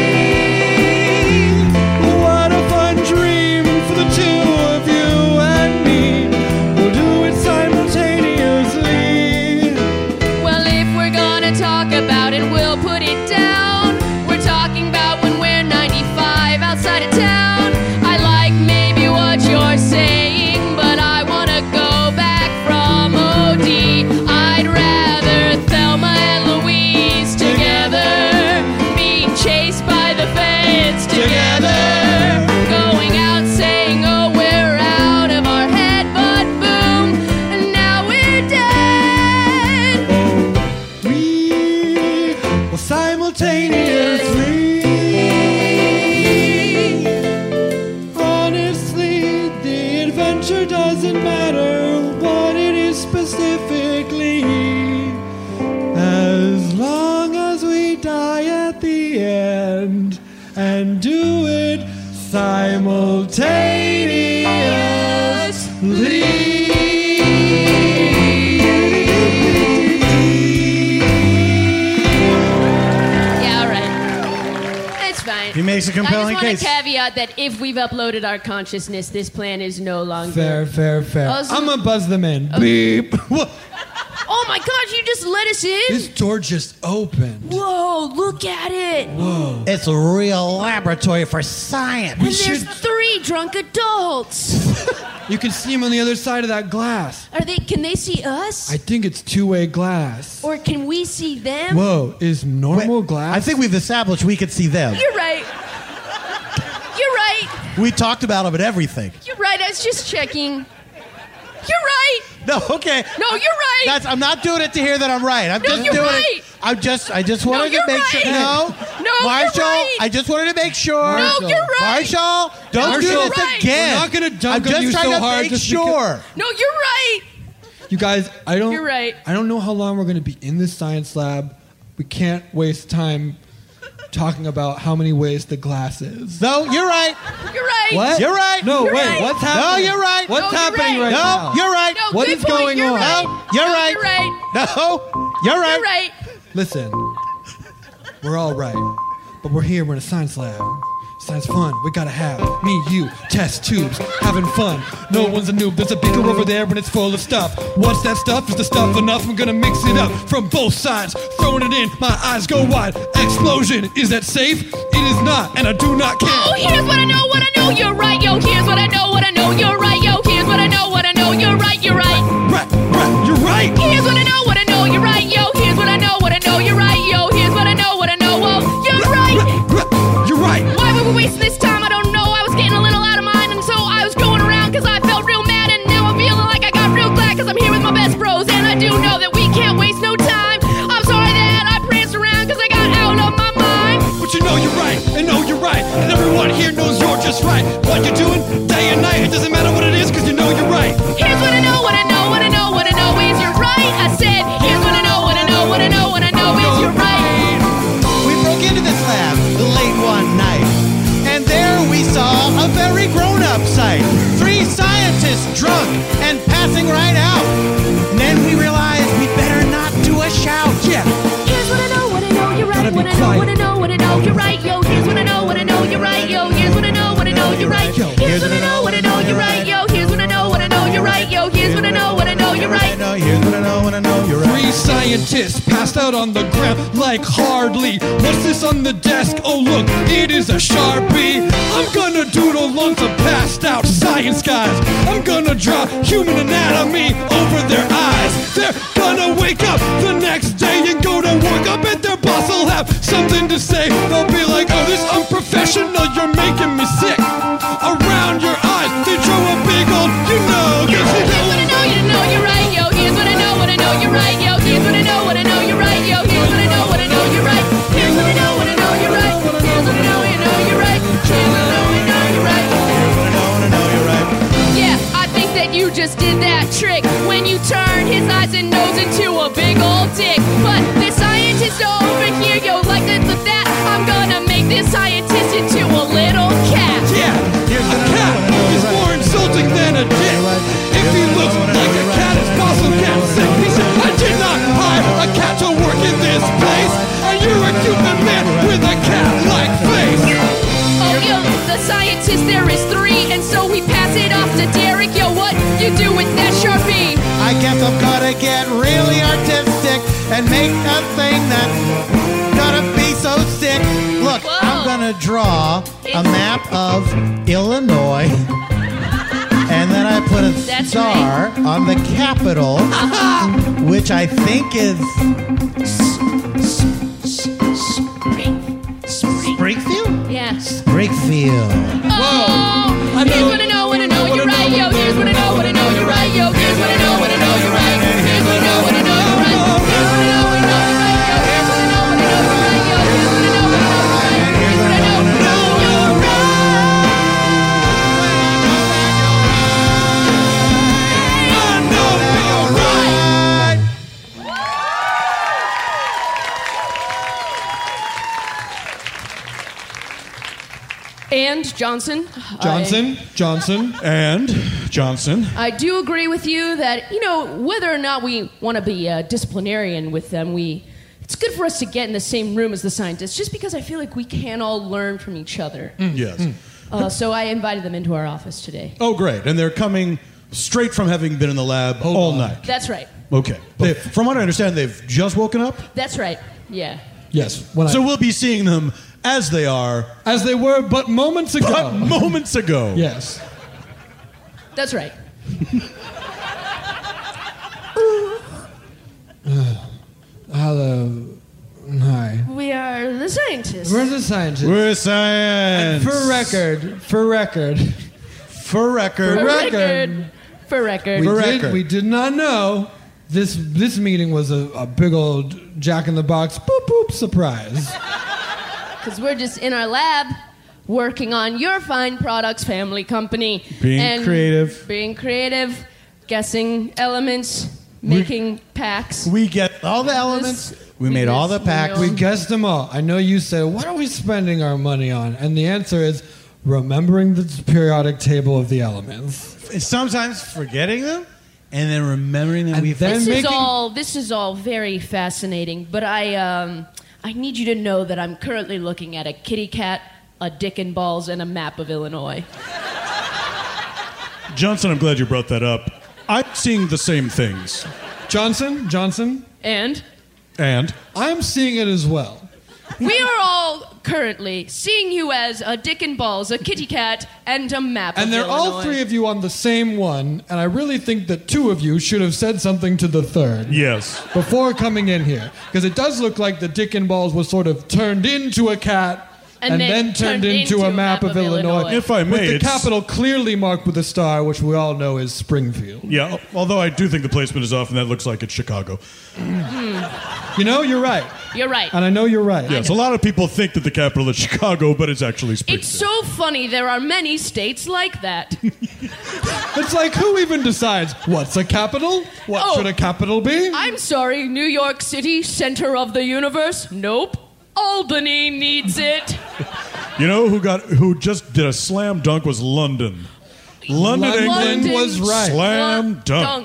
what a fun dream for the two of you and me. We'll do it simultaneously. Well, if we're gonna talk about it, we'll put it down. We're talking about when we're 95 outside of town. I like maybe what you're saying, but I wanna go back from OD. I'd rather Thelma and Louise together, being chased by the feds together, going out saying, oh, we're out of our head, but boom, and now we're dead. We will simultaneously. Honestly, the adventure doesn't matter what it is specifically, as long as we die at the end and do it Yeah, all right. It's fine. He makes a compelling I case. just want to caveat that if we've uploaded our consciousness, this plan is no longer. Fair. Also- I'm gonna buzz them in. Okay. Beep. Oh my God! You just let us in. This door just opened. Whoa! Look at it. Whoa. It's a real laboratory for science. And there's 3 drunk adults. You can see them on the other side of that glass. Are they? Can they see us? I think it's two-way glass. Or can we see them? Whoa, is normal glass? I think we've established we could see them. You're right. You're right. We talked about them and everything. You're right. I was just checking. You're right. No, okay. No, you're right. I'm not doing it to hear that I'm right. I'm No, just you're doing right. it. I just wanted to make sure. No, Marshall. you're right. I just wanted to make sure. No, you're right. Marshall, don't do You're this right. again. We're not gonna dunk I'm on you just trying so to hard make just sure. No, you're right. You guys, You're right. I don't know how long we're going to be in this science lab. We can't waste time talking about how many ways the glass is. No, you're right. You're right. What? You're right. No, You're wait. right. What's happening? No, you're right. What's No, you're happening right. right now? No, you're right. No, What good is point. going You're on? Right. No, you're No, right. You're right. No, you're right. You're right. Listen, we're all right, but we're here. We're in a science lab. Science fun. We gotta have me, you, test tubes, having fun. No one's a noob. There's a beaker over there and it's full of stuff. What's that stuff? Is the stuff enough? I'm gonna mix it up from both sides. Throwing it in, my eyes go wide. Explosion. Is that safe? It is not, and I do not care. Oh, here's what I know. What I know. You're right. Yo, here's what I know. What I know. You're right. Yo, here's what I know. What I know. You're right. You're right. Right. You're right. Here's what I know. What I know. You're right. Yo, here's what I know. What I know. You're right. Yo, here's what I know. What I know. Whoa, you're right. You're right. Why were we wasting this time? I don't know. I was getting a little out of mind, and so I was going around because I felt real mad, and now I'm feeling like I got real glad because I'm here with my best bros, and I do know that we can't waste no time. I'm sorry that I pranced around because I got out of my mind. But you know you're right, and know you're right, and everyone here knows you're just right. What you're doing, day and night, it doesn't matter what it is, because you know you're right. Here's what I know, what I know, what I know, what I know is you're right. I said, here's what I know, what I know, what I know, what I know is you're right. We broke into this lab late one night, and there we saw a very grown-up sight. 3 scientists drunk and passing right out. And then we realized we'd better not do a shout. Yeah. Here's what I know, what I know, you're right. What I know, what I know, what I know, you're right. Yo, here's what I know, what I know, you're right. Yo, here's what I know, what I know, you're right. Here's what I know, what I know, you're right. Yo, here's what I know, what I know, you're right. Yo, here's what I know, what I know, you're right. Here's what I know, what I know, you're right. 3 scientists passed out on the ground like hardly. What's this on the desk? Oh look, it is a Sharpie. I'm gonna doodle on some passed out science guys. I'm gonna draw human anatomy over their eyes. They're gonna wake up the next day and go to work. I bet their boss will have something to say. They'll be like, oh, this unprofessional, you're making me sick. Around your eyes, they draw a big old, you know, Here's what I know, you know, you're right. Yo, here's what I know, what I know, you're right. Yo, here's what I know, what I know, you're right. Yo, here's what I know, what I know, you're right. Here's what I know, what I know, you're right. Here's what I know, you know, you're right. Here's what I know, you know, you're right. Here's what I know, what I know, you're right. Yeah, I think that you just did that trick when you turned his eyes and nose into a big going to draw a map of Illinois, and then I put a star on the capital, which I think is Springfield? Yeah. Springfield. Oh, here's what I know, what I know, you're right, yo. Here's what I know, what I know, you're right, yo. Here's what I know, what I know, you're right. Here's what I know, what I know, you're right. Here's what I know, what I know, you're right, yo. Here's what I know, what I know, you're right, yo. Here's what I know, what I know, you're right. Here's what I know, what I know, you're right. I know you're right. And Johnson. And Johnson. I do agree with you that, whether or not we want to be disciplinarian with them, it's good for us to get in the same room as the scientists, just because I feel like we can all learn from each other. Yes. So I invited them into our office today. Oh, great. And they're coming straight from having been in the lab all night. That's right. Okay. From what I understand, they've just woken up? That's right. Yeah. Yes. So we'll be seeing them as they are. As they were but moments ago. Yes. That's right. Hello. Hi. We are the scientists. We're the scientists. We're science. And for record. We did not know this meeting was a big old Jack-in-the-Box boop boop surprise. Because we're just in our lab working on your fine products family company. Being creative, guessing elements, making packs. We get all the elements. We made all the packs. We guessed them all. I know you said, what are we spending our money on? And the answer is remembering the periodic table of the elements. Sometimes forgetting them, and then remembering them. This is all very fascinating, but I need you to know that I'm currently looking at a kitty cat, a dick and balls, and a map of Illinois. Johnson, I'm glad you brought that up. I'm seeing the same things. Johnson. And? I'm seeing it as well. We are all currently seeing you as a dick and balls, a kitty cat, and a map of And they're Illinois. all three of you on the same one, and I really think that two of you should have said something to the third. Yes. Before coming in here. Because it does look like the dick and balls was sort of turned into a cat and then turned into a map of Illinois. If I may, with the capital clearly marked with a star, which we all know is Springfield. Yeah, although I do think the placement is off, and that looks like it's Chicago. You're right. You're right. And I know you're right. Yes, a lot of people think that the capital is Chicago, but it's actually Springfield. It's so funny. There are many states like that. It's like, who even decides what's a capital? What should a capital be? I'm sorry, New York City, center of the universe? Nope. Albany needs it. You know who just did a slam dunk was London. London, England was right. Slam dunk.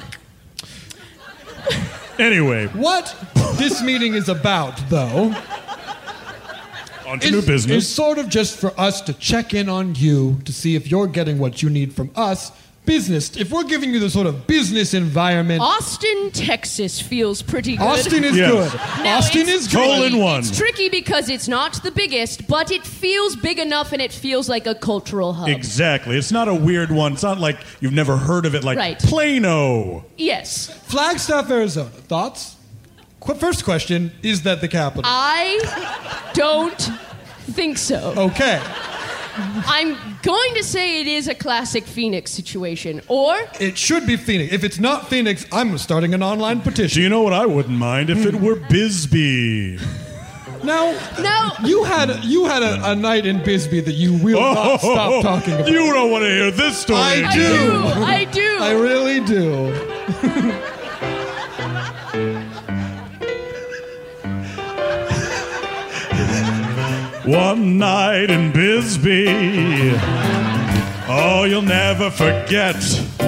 Anyway. What this meeting is about, though, on to new business, is sort of just for us to check in on you to see if you're getting what you need from us. Business. If we're giving you the sort of business environment. Austin, Texas feels pretty good. Austin is good. Now, Austin is good. Hole in one. It's tricky because it's not the biggest, but it feels big enough and it feels like a cultural hub. Exactly. It's not a weird one. It's not like you've never heard of it, like Plano. Yes. Flagstaff, Arizona. Thoughts? First question, is that the capital? I don't think so. Okay. I'm going to say it is a classic Phoenix situation, or... It should be Phoenix. If it's not Phoenix, I'm starting an online petition. Do you know what I wouldn't mind if it were Bisbee? Now, you had a night in Bisbee that you will not stop talking about. You don't want to hear this story. I do. I really do. One night in Bisbee, oh, you'll never forget.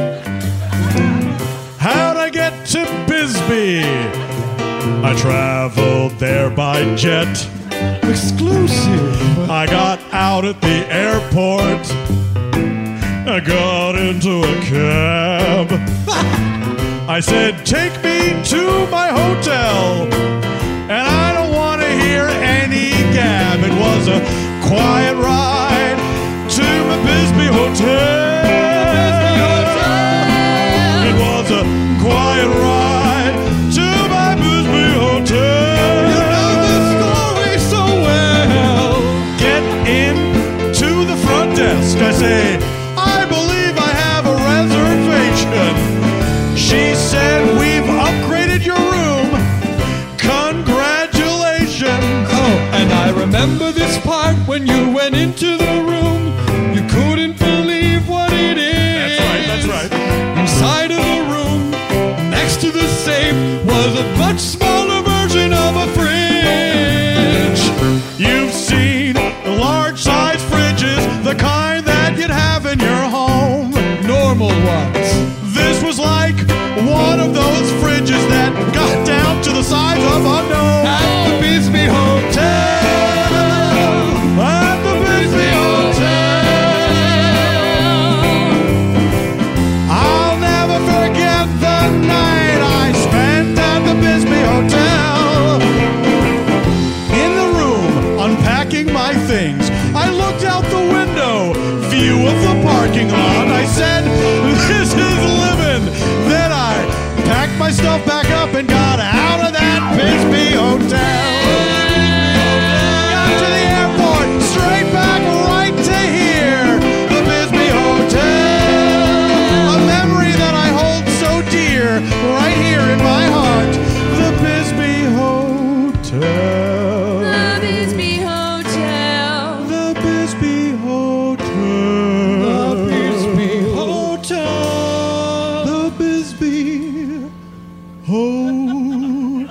How'd I get to Bisbee? I traveled there by jet. Exclusive. I got out at the airport. I got into a cab. I said, take me to my hotel. And I don't want to hear any gab. It was a quiet ride to my Bisbee Hotel. It was a quiet ride to my Bisbee Hotel. You know the story so well. Get into the front desk. I say, I believe I have a reservation. She said, we've upgraded your room. Congratulations. Oh, and I remember this part when you went into the room. You couldn't believe what it is. That's right. Inside of the room, next to the safe, was a much smaller version of a fridge. You've seen large-size fridges, the kind that you'd have in your home. Normal ones. This was like one of those fridges that got down to the size of a gnome. At the Bisbee Hotel. At the Bisbee Hotel. I'll never forget the night I spent at the Bisbee Hotel. In the room, unpacking my things, I looked out the window, view of the parking lot. I said, this is living. Then I packed my stuff back up and got out of that Bisbee Hotel. Got to the airport, straight back right to here, the Bisbee Hotel. A memory that I hold so dear, right here in my heart, the Bisbee Hotel. The Bisbee Hotel. The Bisbee Hotel. The Bisbee Hotel. The Bisbee Hotel.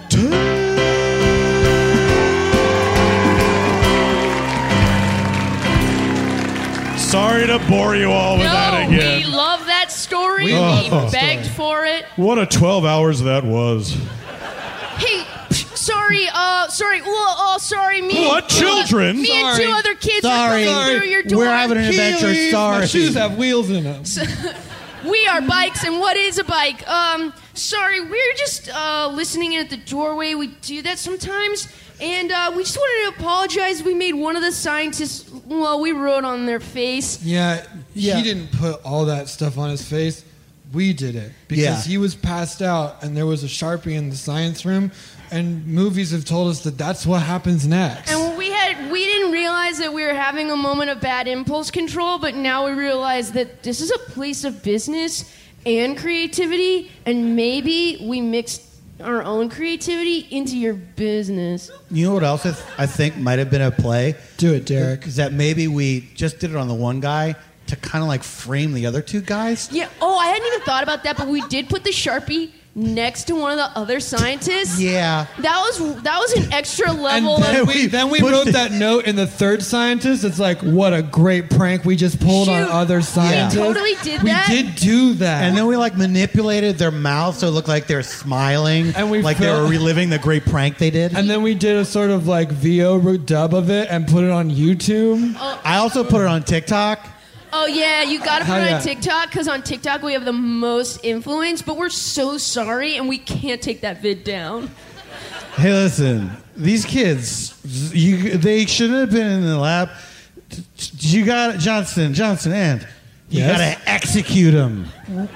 Sorry to bore you all with that No, again. we love that story. We We love that begged story. for it. What a 12 hours that was. Hey, sorry, sorry, me. What, children? Me and two other kids Sorry. are coming through your door. We're having an adventure. Heelys, Sorry. My shoes have wheels in them. We are bikes, and what is a bike? Sorry, we're just listening in at the doorway. We do that sometimes, and we just wanted to apologize. We made one of the scientists. Well, we wrote on their face. Yeah, he didn't put all that stuff on his face. We did it because he was passed out, and there was a Sharpie in the science room. And movies have told us that that's what happens next. And we didn't realize that we were having a moment of bad impulse control, but now we realize that this is a place of business and creativity, and maybe we mixed our own creativity into your business. You know what else I think might have been a play? Do it, Derek. Is that maybe we just did it on the one guy to kind of like frame the other two guys? Yeah. Oh, I hadn't even thought about that, but we did put the Sharpie next to one of the other scientists. Yeah. That was an extra level. And then we wrote that note in the third scientist. It's like, what a great prank we just pulled on other scientists. We totally did that. We did do that. And then we like manipulated their mouth so it looked like they're smiling, and we like they were reliving the great prank they did. And then we did a sort of like VO dub of it and put it on YouTube. I also put it on TikTok. Oh yeah, you gotta put Hell it yeah. on TikTok, because on TikTok we have the most influence, but we're so sorry and we can't take that vid down. Hey, listen, these kids, they shouldn't have been in the lab. You got Johnson, and you Yes? gotta execute them.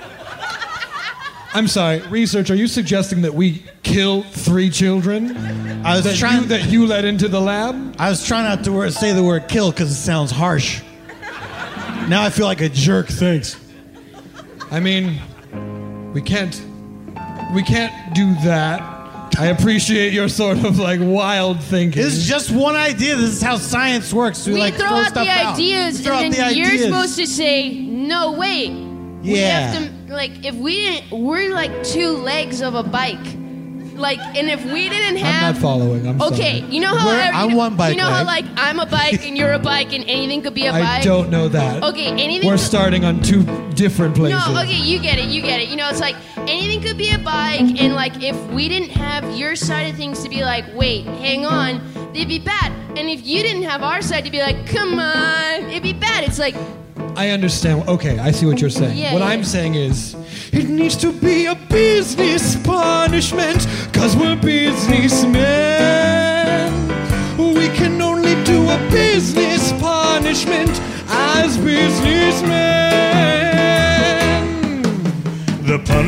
I'm sorry, research. Are you suggesting that we kill 3 children? I was trying that you let into the lab. I was trying not to say the word kill because it sounds harsh. Now I feel like a jerk. Thanks. I mean, we can't do that. I appreciate your sort of like wild thinking. This is just one idea. This is how science works. We like throw throw out stuff the out. ideas, Throw out and the then you're ideas. supposed to say, no, wait. We Yeah. have to, like, if we didn't, we're like 2 legs of a bike. Like, and if we didn't have... I'm not following. I'm Okay, sorry. you know how I'm one bike You know how leg. like I'm a bike and you're a bike and anything could be a bike. I don't know that. Okay, anything. We're could- starting on 2 different places. No, okay, you get it. You know, it's like anything could be a bike, and like if we didn't have your side of things to be like, wait, hang on, it'd be bad. And if you didn't have our side to be like, come on, it'd be bad. It's like, I understand. Okay, I see what you're saying. Yeah, what yeah. I'm saying is, it needs to be a business punishment, cause we're businessmen. We can only do a business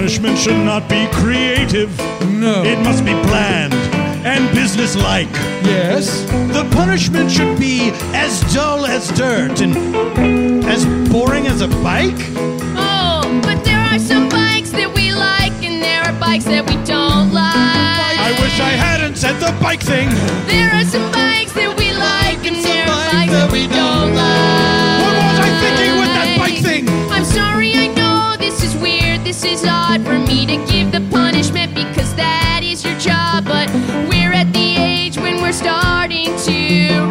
Punishment should not be creative. No. It must be planned and businesslike. Yes. The punishment should be as dull as dirt and as boring as a bike. Oh, but there are some bikes that we like, and there are bikes that we don't like. I wish I hadn't said the bike thing. There are some bikes that we like, and there are bikes that we don't like. What was I thinking with that bike thing? I'm sorry, I know this is weird, this is odd for me to give the punishment because that is your job, but we're at the age when we're starting to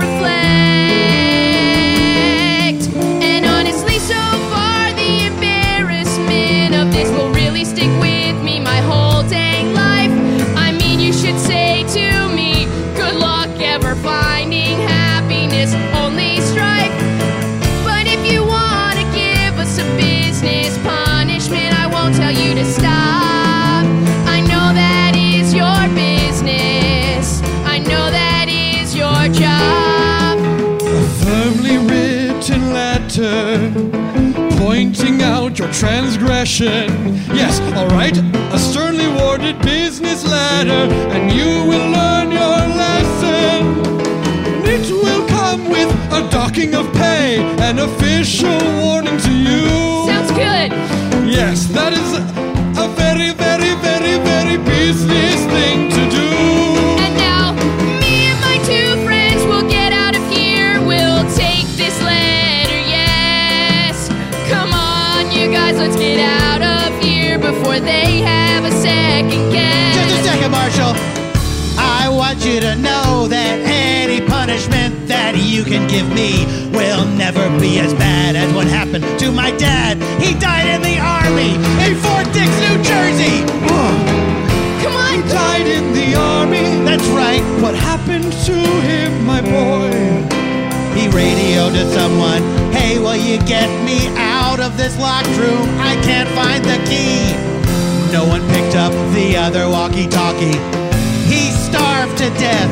reflect. And honestly, so far, the embarrassment of this will really stick with me my whole dang life. I mean, you should say to me, good luck ever finding happiness, only strife. But if you want to give us a business punishment, I won't tell you to stop. I know that is your business. I know that is your job. A firmly written letter pointing out your transgression. Yes, alright, a sternly worded business letter, and you will learn your lesson. And it will come with a docking of pay, an official warning to you. Sounds good. Yes, that is a very, very, very, very business thing to do. And now, me and my two friends will get out of here. We'll take this letter, yes. Come on, you guys, let's get out of here before they have a second guess. Just a second, Marshall. I want you to know that any punishment that you can give me will never be as bad as what happened to my dad. He died in the army in Fort Dix, New Jersey. Come on. He died in the army. That's right. What happened to him, my boy? He radioed to someone, hey, will you get me out of this locked room? I can't find the key. No one picked up the other walkie-talkie. He starved to death.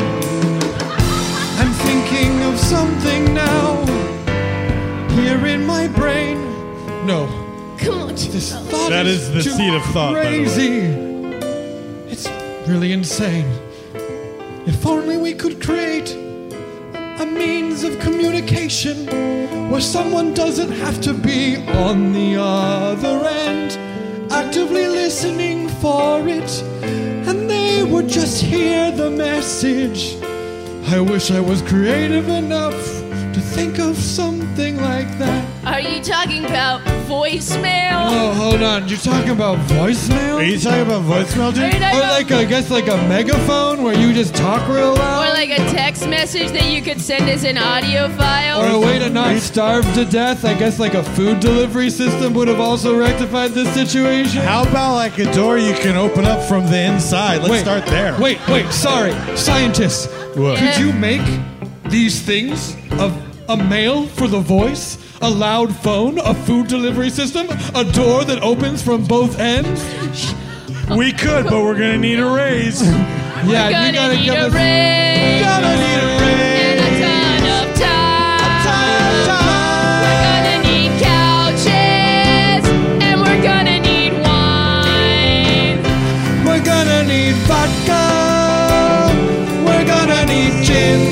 I'm thinking of something now. Here in my brain. No. Come on, This thought That is the too seed of thought, by the way. Crazy. It's really insane. If only we could create a means of communication where someone doesn't have to be on the other end, actively listening for it, and they would just hear the message. I wish I was creative enough to think of something like that. Are you talking about voicemail? Oh, hold on. You're talking about voicemail? Are you talking about voicemail, dude? Are you talking Or about- like, I guess like a megaphone where you just talk real loud? Or like a text message that you could send as an audio file? Or a way to not starve to death. I guess like a food delivery system would have also rectified this situation. How about like a door you can open up from the inside? Let's start there. Wait, sorry. Scientists, What? could you make these things of a mail for the voice, a loud phone, a food delivery system, a door that opens from both ends? We could, but we're gonna need a raise. Yeah, We're you gonna gotta need give a us. raise. Gotta need a raise. And a ton of time. We're gonna need couches. And we're gonna need wine. We're gonna need vodka. We're gonna need gin.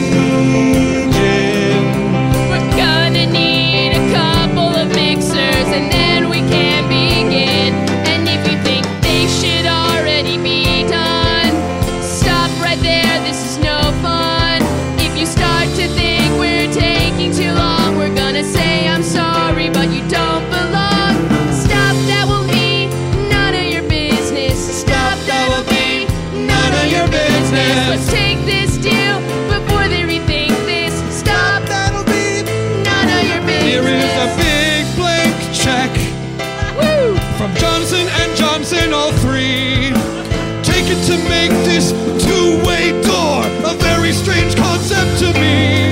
We're gonna need a couple of mixers, and then we can begin. And if you think they should already be done, stop right there, this is no fun. If you start to think we're taking too long, we're gonna say I'm sorry, but you don't belong. Stop, that will be none of your business. Stop, that will be none of your business. Let's take this deal before they rethink this. Stop, That'll be. none of your business. Here is a big blank check. Woo! From Johnson & Johnson, all three. Take it to make this two-way door a very strange concept to me.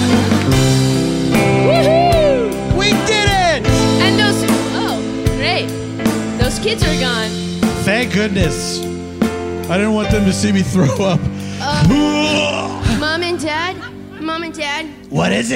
Woohoo! We did it! And those, oh, great. Those kids are gone. Thank goodness. I didn't want them to see me throw up. Mom and Dad? What is it?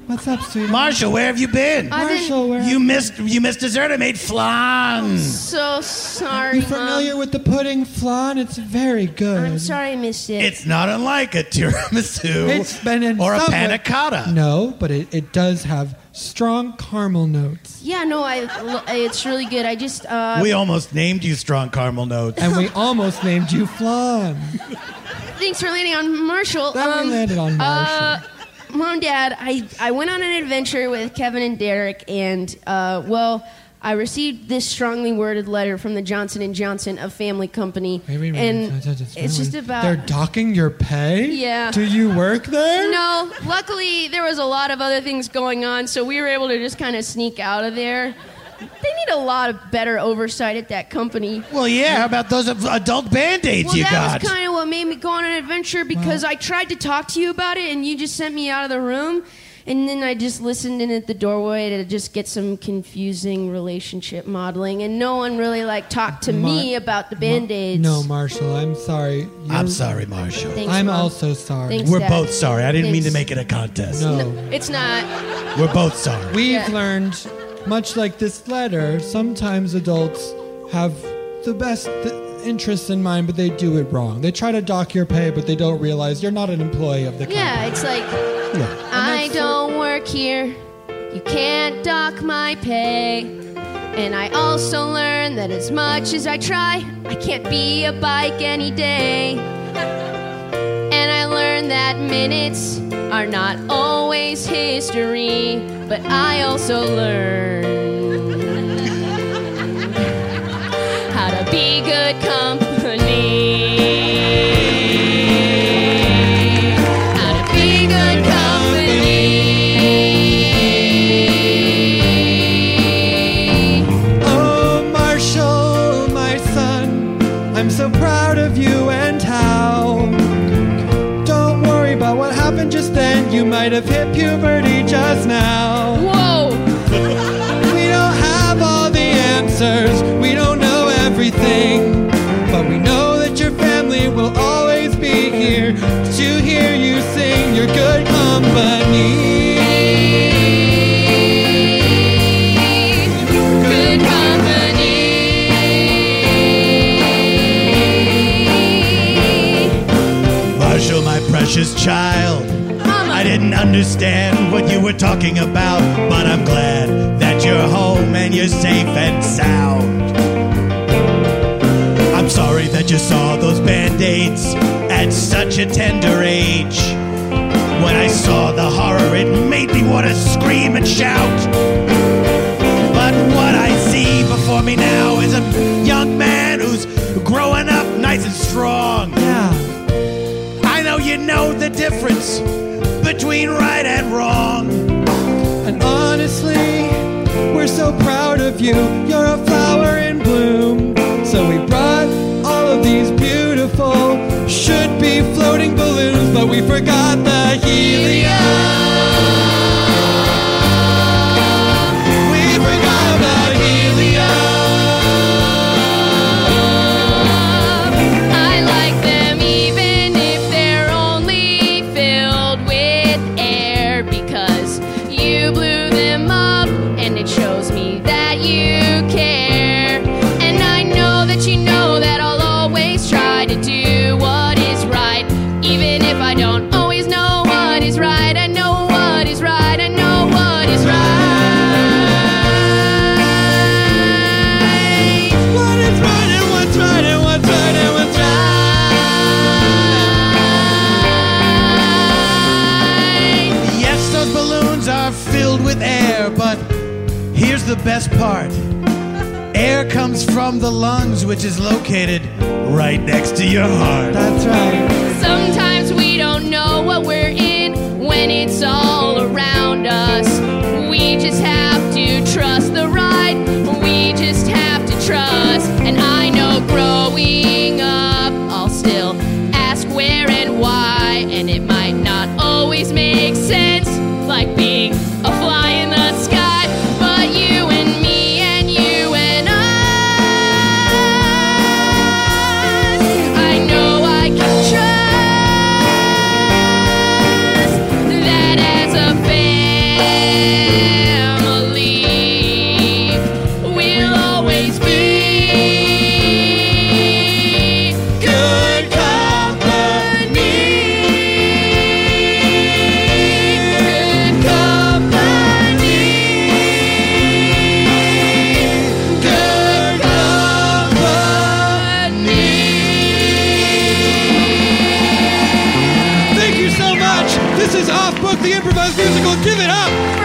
What's up, sweetie? Marshall, where have you been? Marshall, where? You missed dessert. I made flan. So sorry, You familiar Mom. with the pudding flan? It's very good. I'm sorry I missed it. It's not unlike a tiramisu It's been in or a some panna way- cotta. No, but it does have strong caramel notes. Yeah, no, it's really good. I just We almost named you Strong Caramel Notes. And we almost named you flan. Thanks for landing on Marshall. That we landed on Marshall. Mom, Dad, I went on an adventure with Kevin and Derek, and I received this strongly worded letter from the Johnson & Johnson, a family company, and it's just about. They're docking your pay? Yeah. Do you work there? No, luckily there was a lot of other things going on, so we were able to just kind of sneak out of there. They need a lot of better oversight at that company. Well, yeah, how about those adult Band-Aids you got? Well, that was kind of what made me go on an adventure because I tried to talk to you about it and you just sent me out of the room. And then I just listened in at the doorway to just get some confusing relationship modeling. And no one really, talked to me about the Band-Aids. No, Marshall, I'm sorry. I'm sorry, Marshall. Thanks, I'm Mom. also sorry. Thanks, We're Dad. both sorry. I didn't mean to Thanks. make it a contest. No. It's not. We're both sorry. We've learned, much like this letter, sometimes adults have the best interests in mind, but they do it wrong. They try to dock your pay, but they don't realize you're not an employee of the company. Yeah, it's like, I don't work here. You can't dock my pay. And I also learned that as much as I try, I can't be a bike any day. And I learned that minutes are not always history, but I also learned how to be good company. How to be good company. Oh, Marshall, my son, I'm so proud of you and how. Don't worry about what happened just then. You might have hit puberty just now. Whoa! We don't have all the answers. We don't know everything. But we know that your family will always be here to hear you sing your good company. Good company. Marshall, my precious child. I didn't understand what you were talking about, but I'm glad that you're home and you're safe and sound. I'm sorry that you saw those Band-Aids at such a tender age. When I saw the horror, it made me want to scream and shout. But what I see before me now is a young man who's growing up nice and strong. Yeah. I know you know the difference between right and wrong. And honestly, we're so proud of you. You're a flower in bloom. So we brought all of these beautiful, should be floating balloons, but we forgot the helium. We forgot about helium. I like them even if they're only filled with air, because you blew them up and it shows me that you care. And I know that you know that I'll always try to do what is right, even if I don't always know what is right. I know what is right. I know what is right. What is right and what's right and what's right and what's right. Yes, those balloons are filled with air, but here's the best part. Air comes from the lungs, which is located right next to your heart. That's right. Sometimes we don't know what we're in when it's all around us. We just have to trust the ride. We just have to trust. And I know growing up, I'll still ask where and why. And it might not always make sense, like being a fly in the sky. But you and me and you and I know I can trust. This is Off Book, the improvised musical. Give it up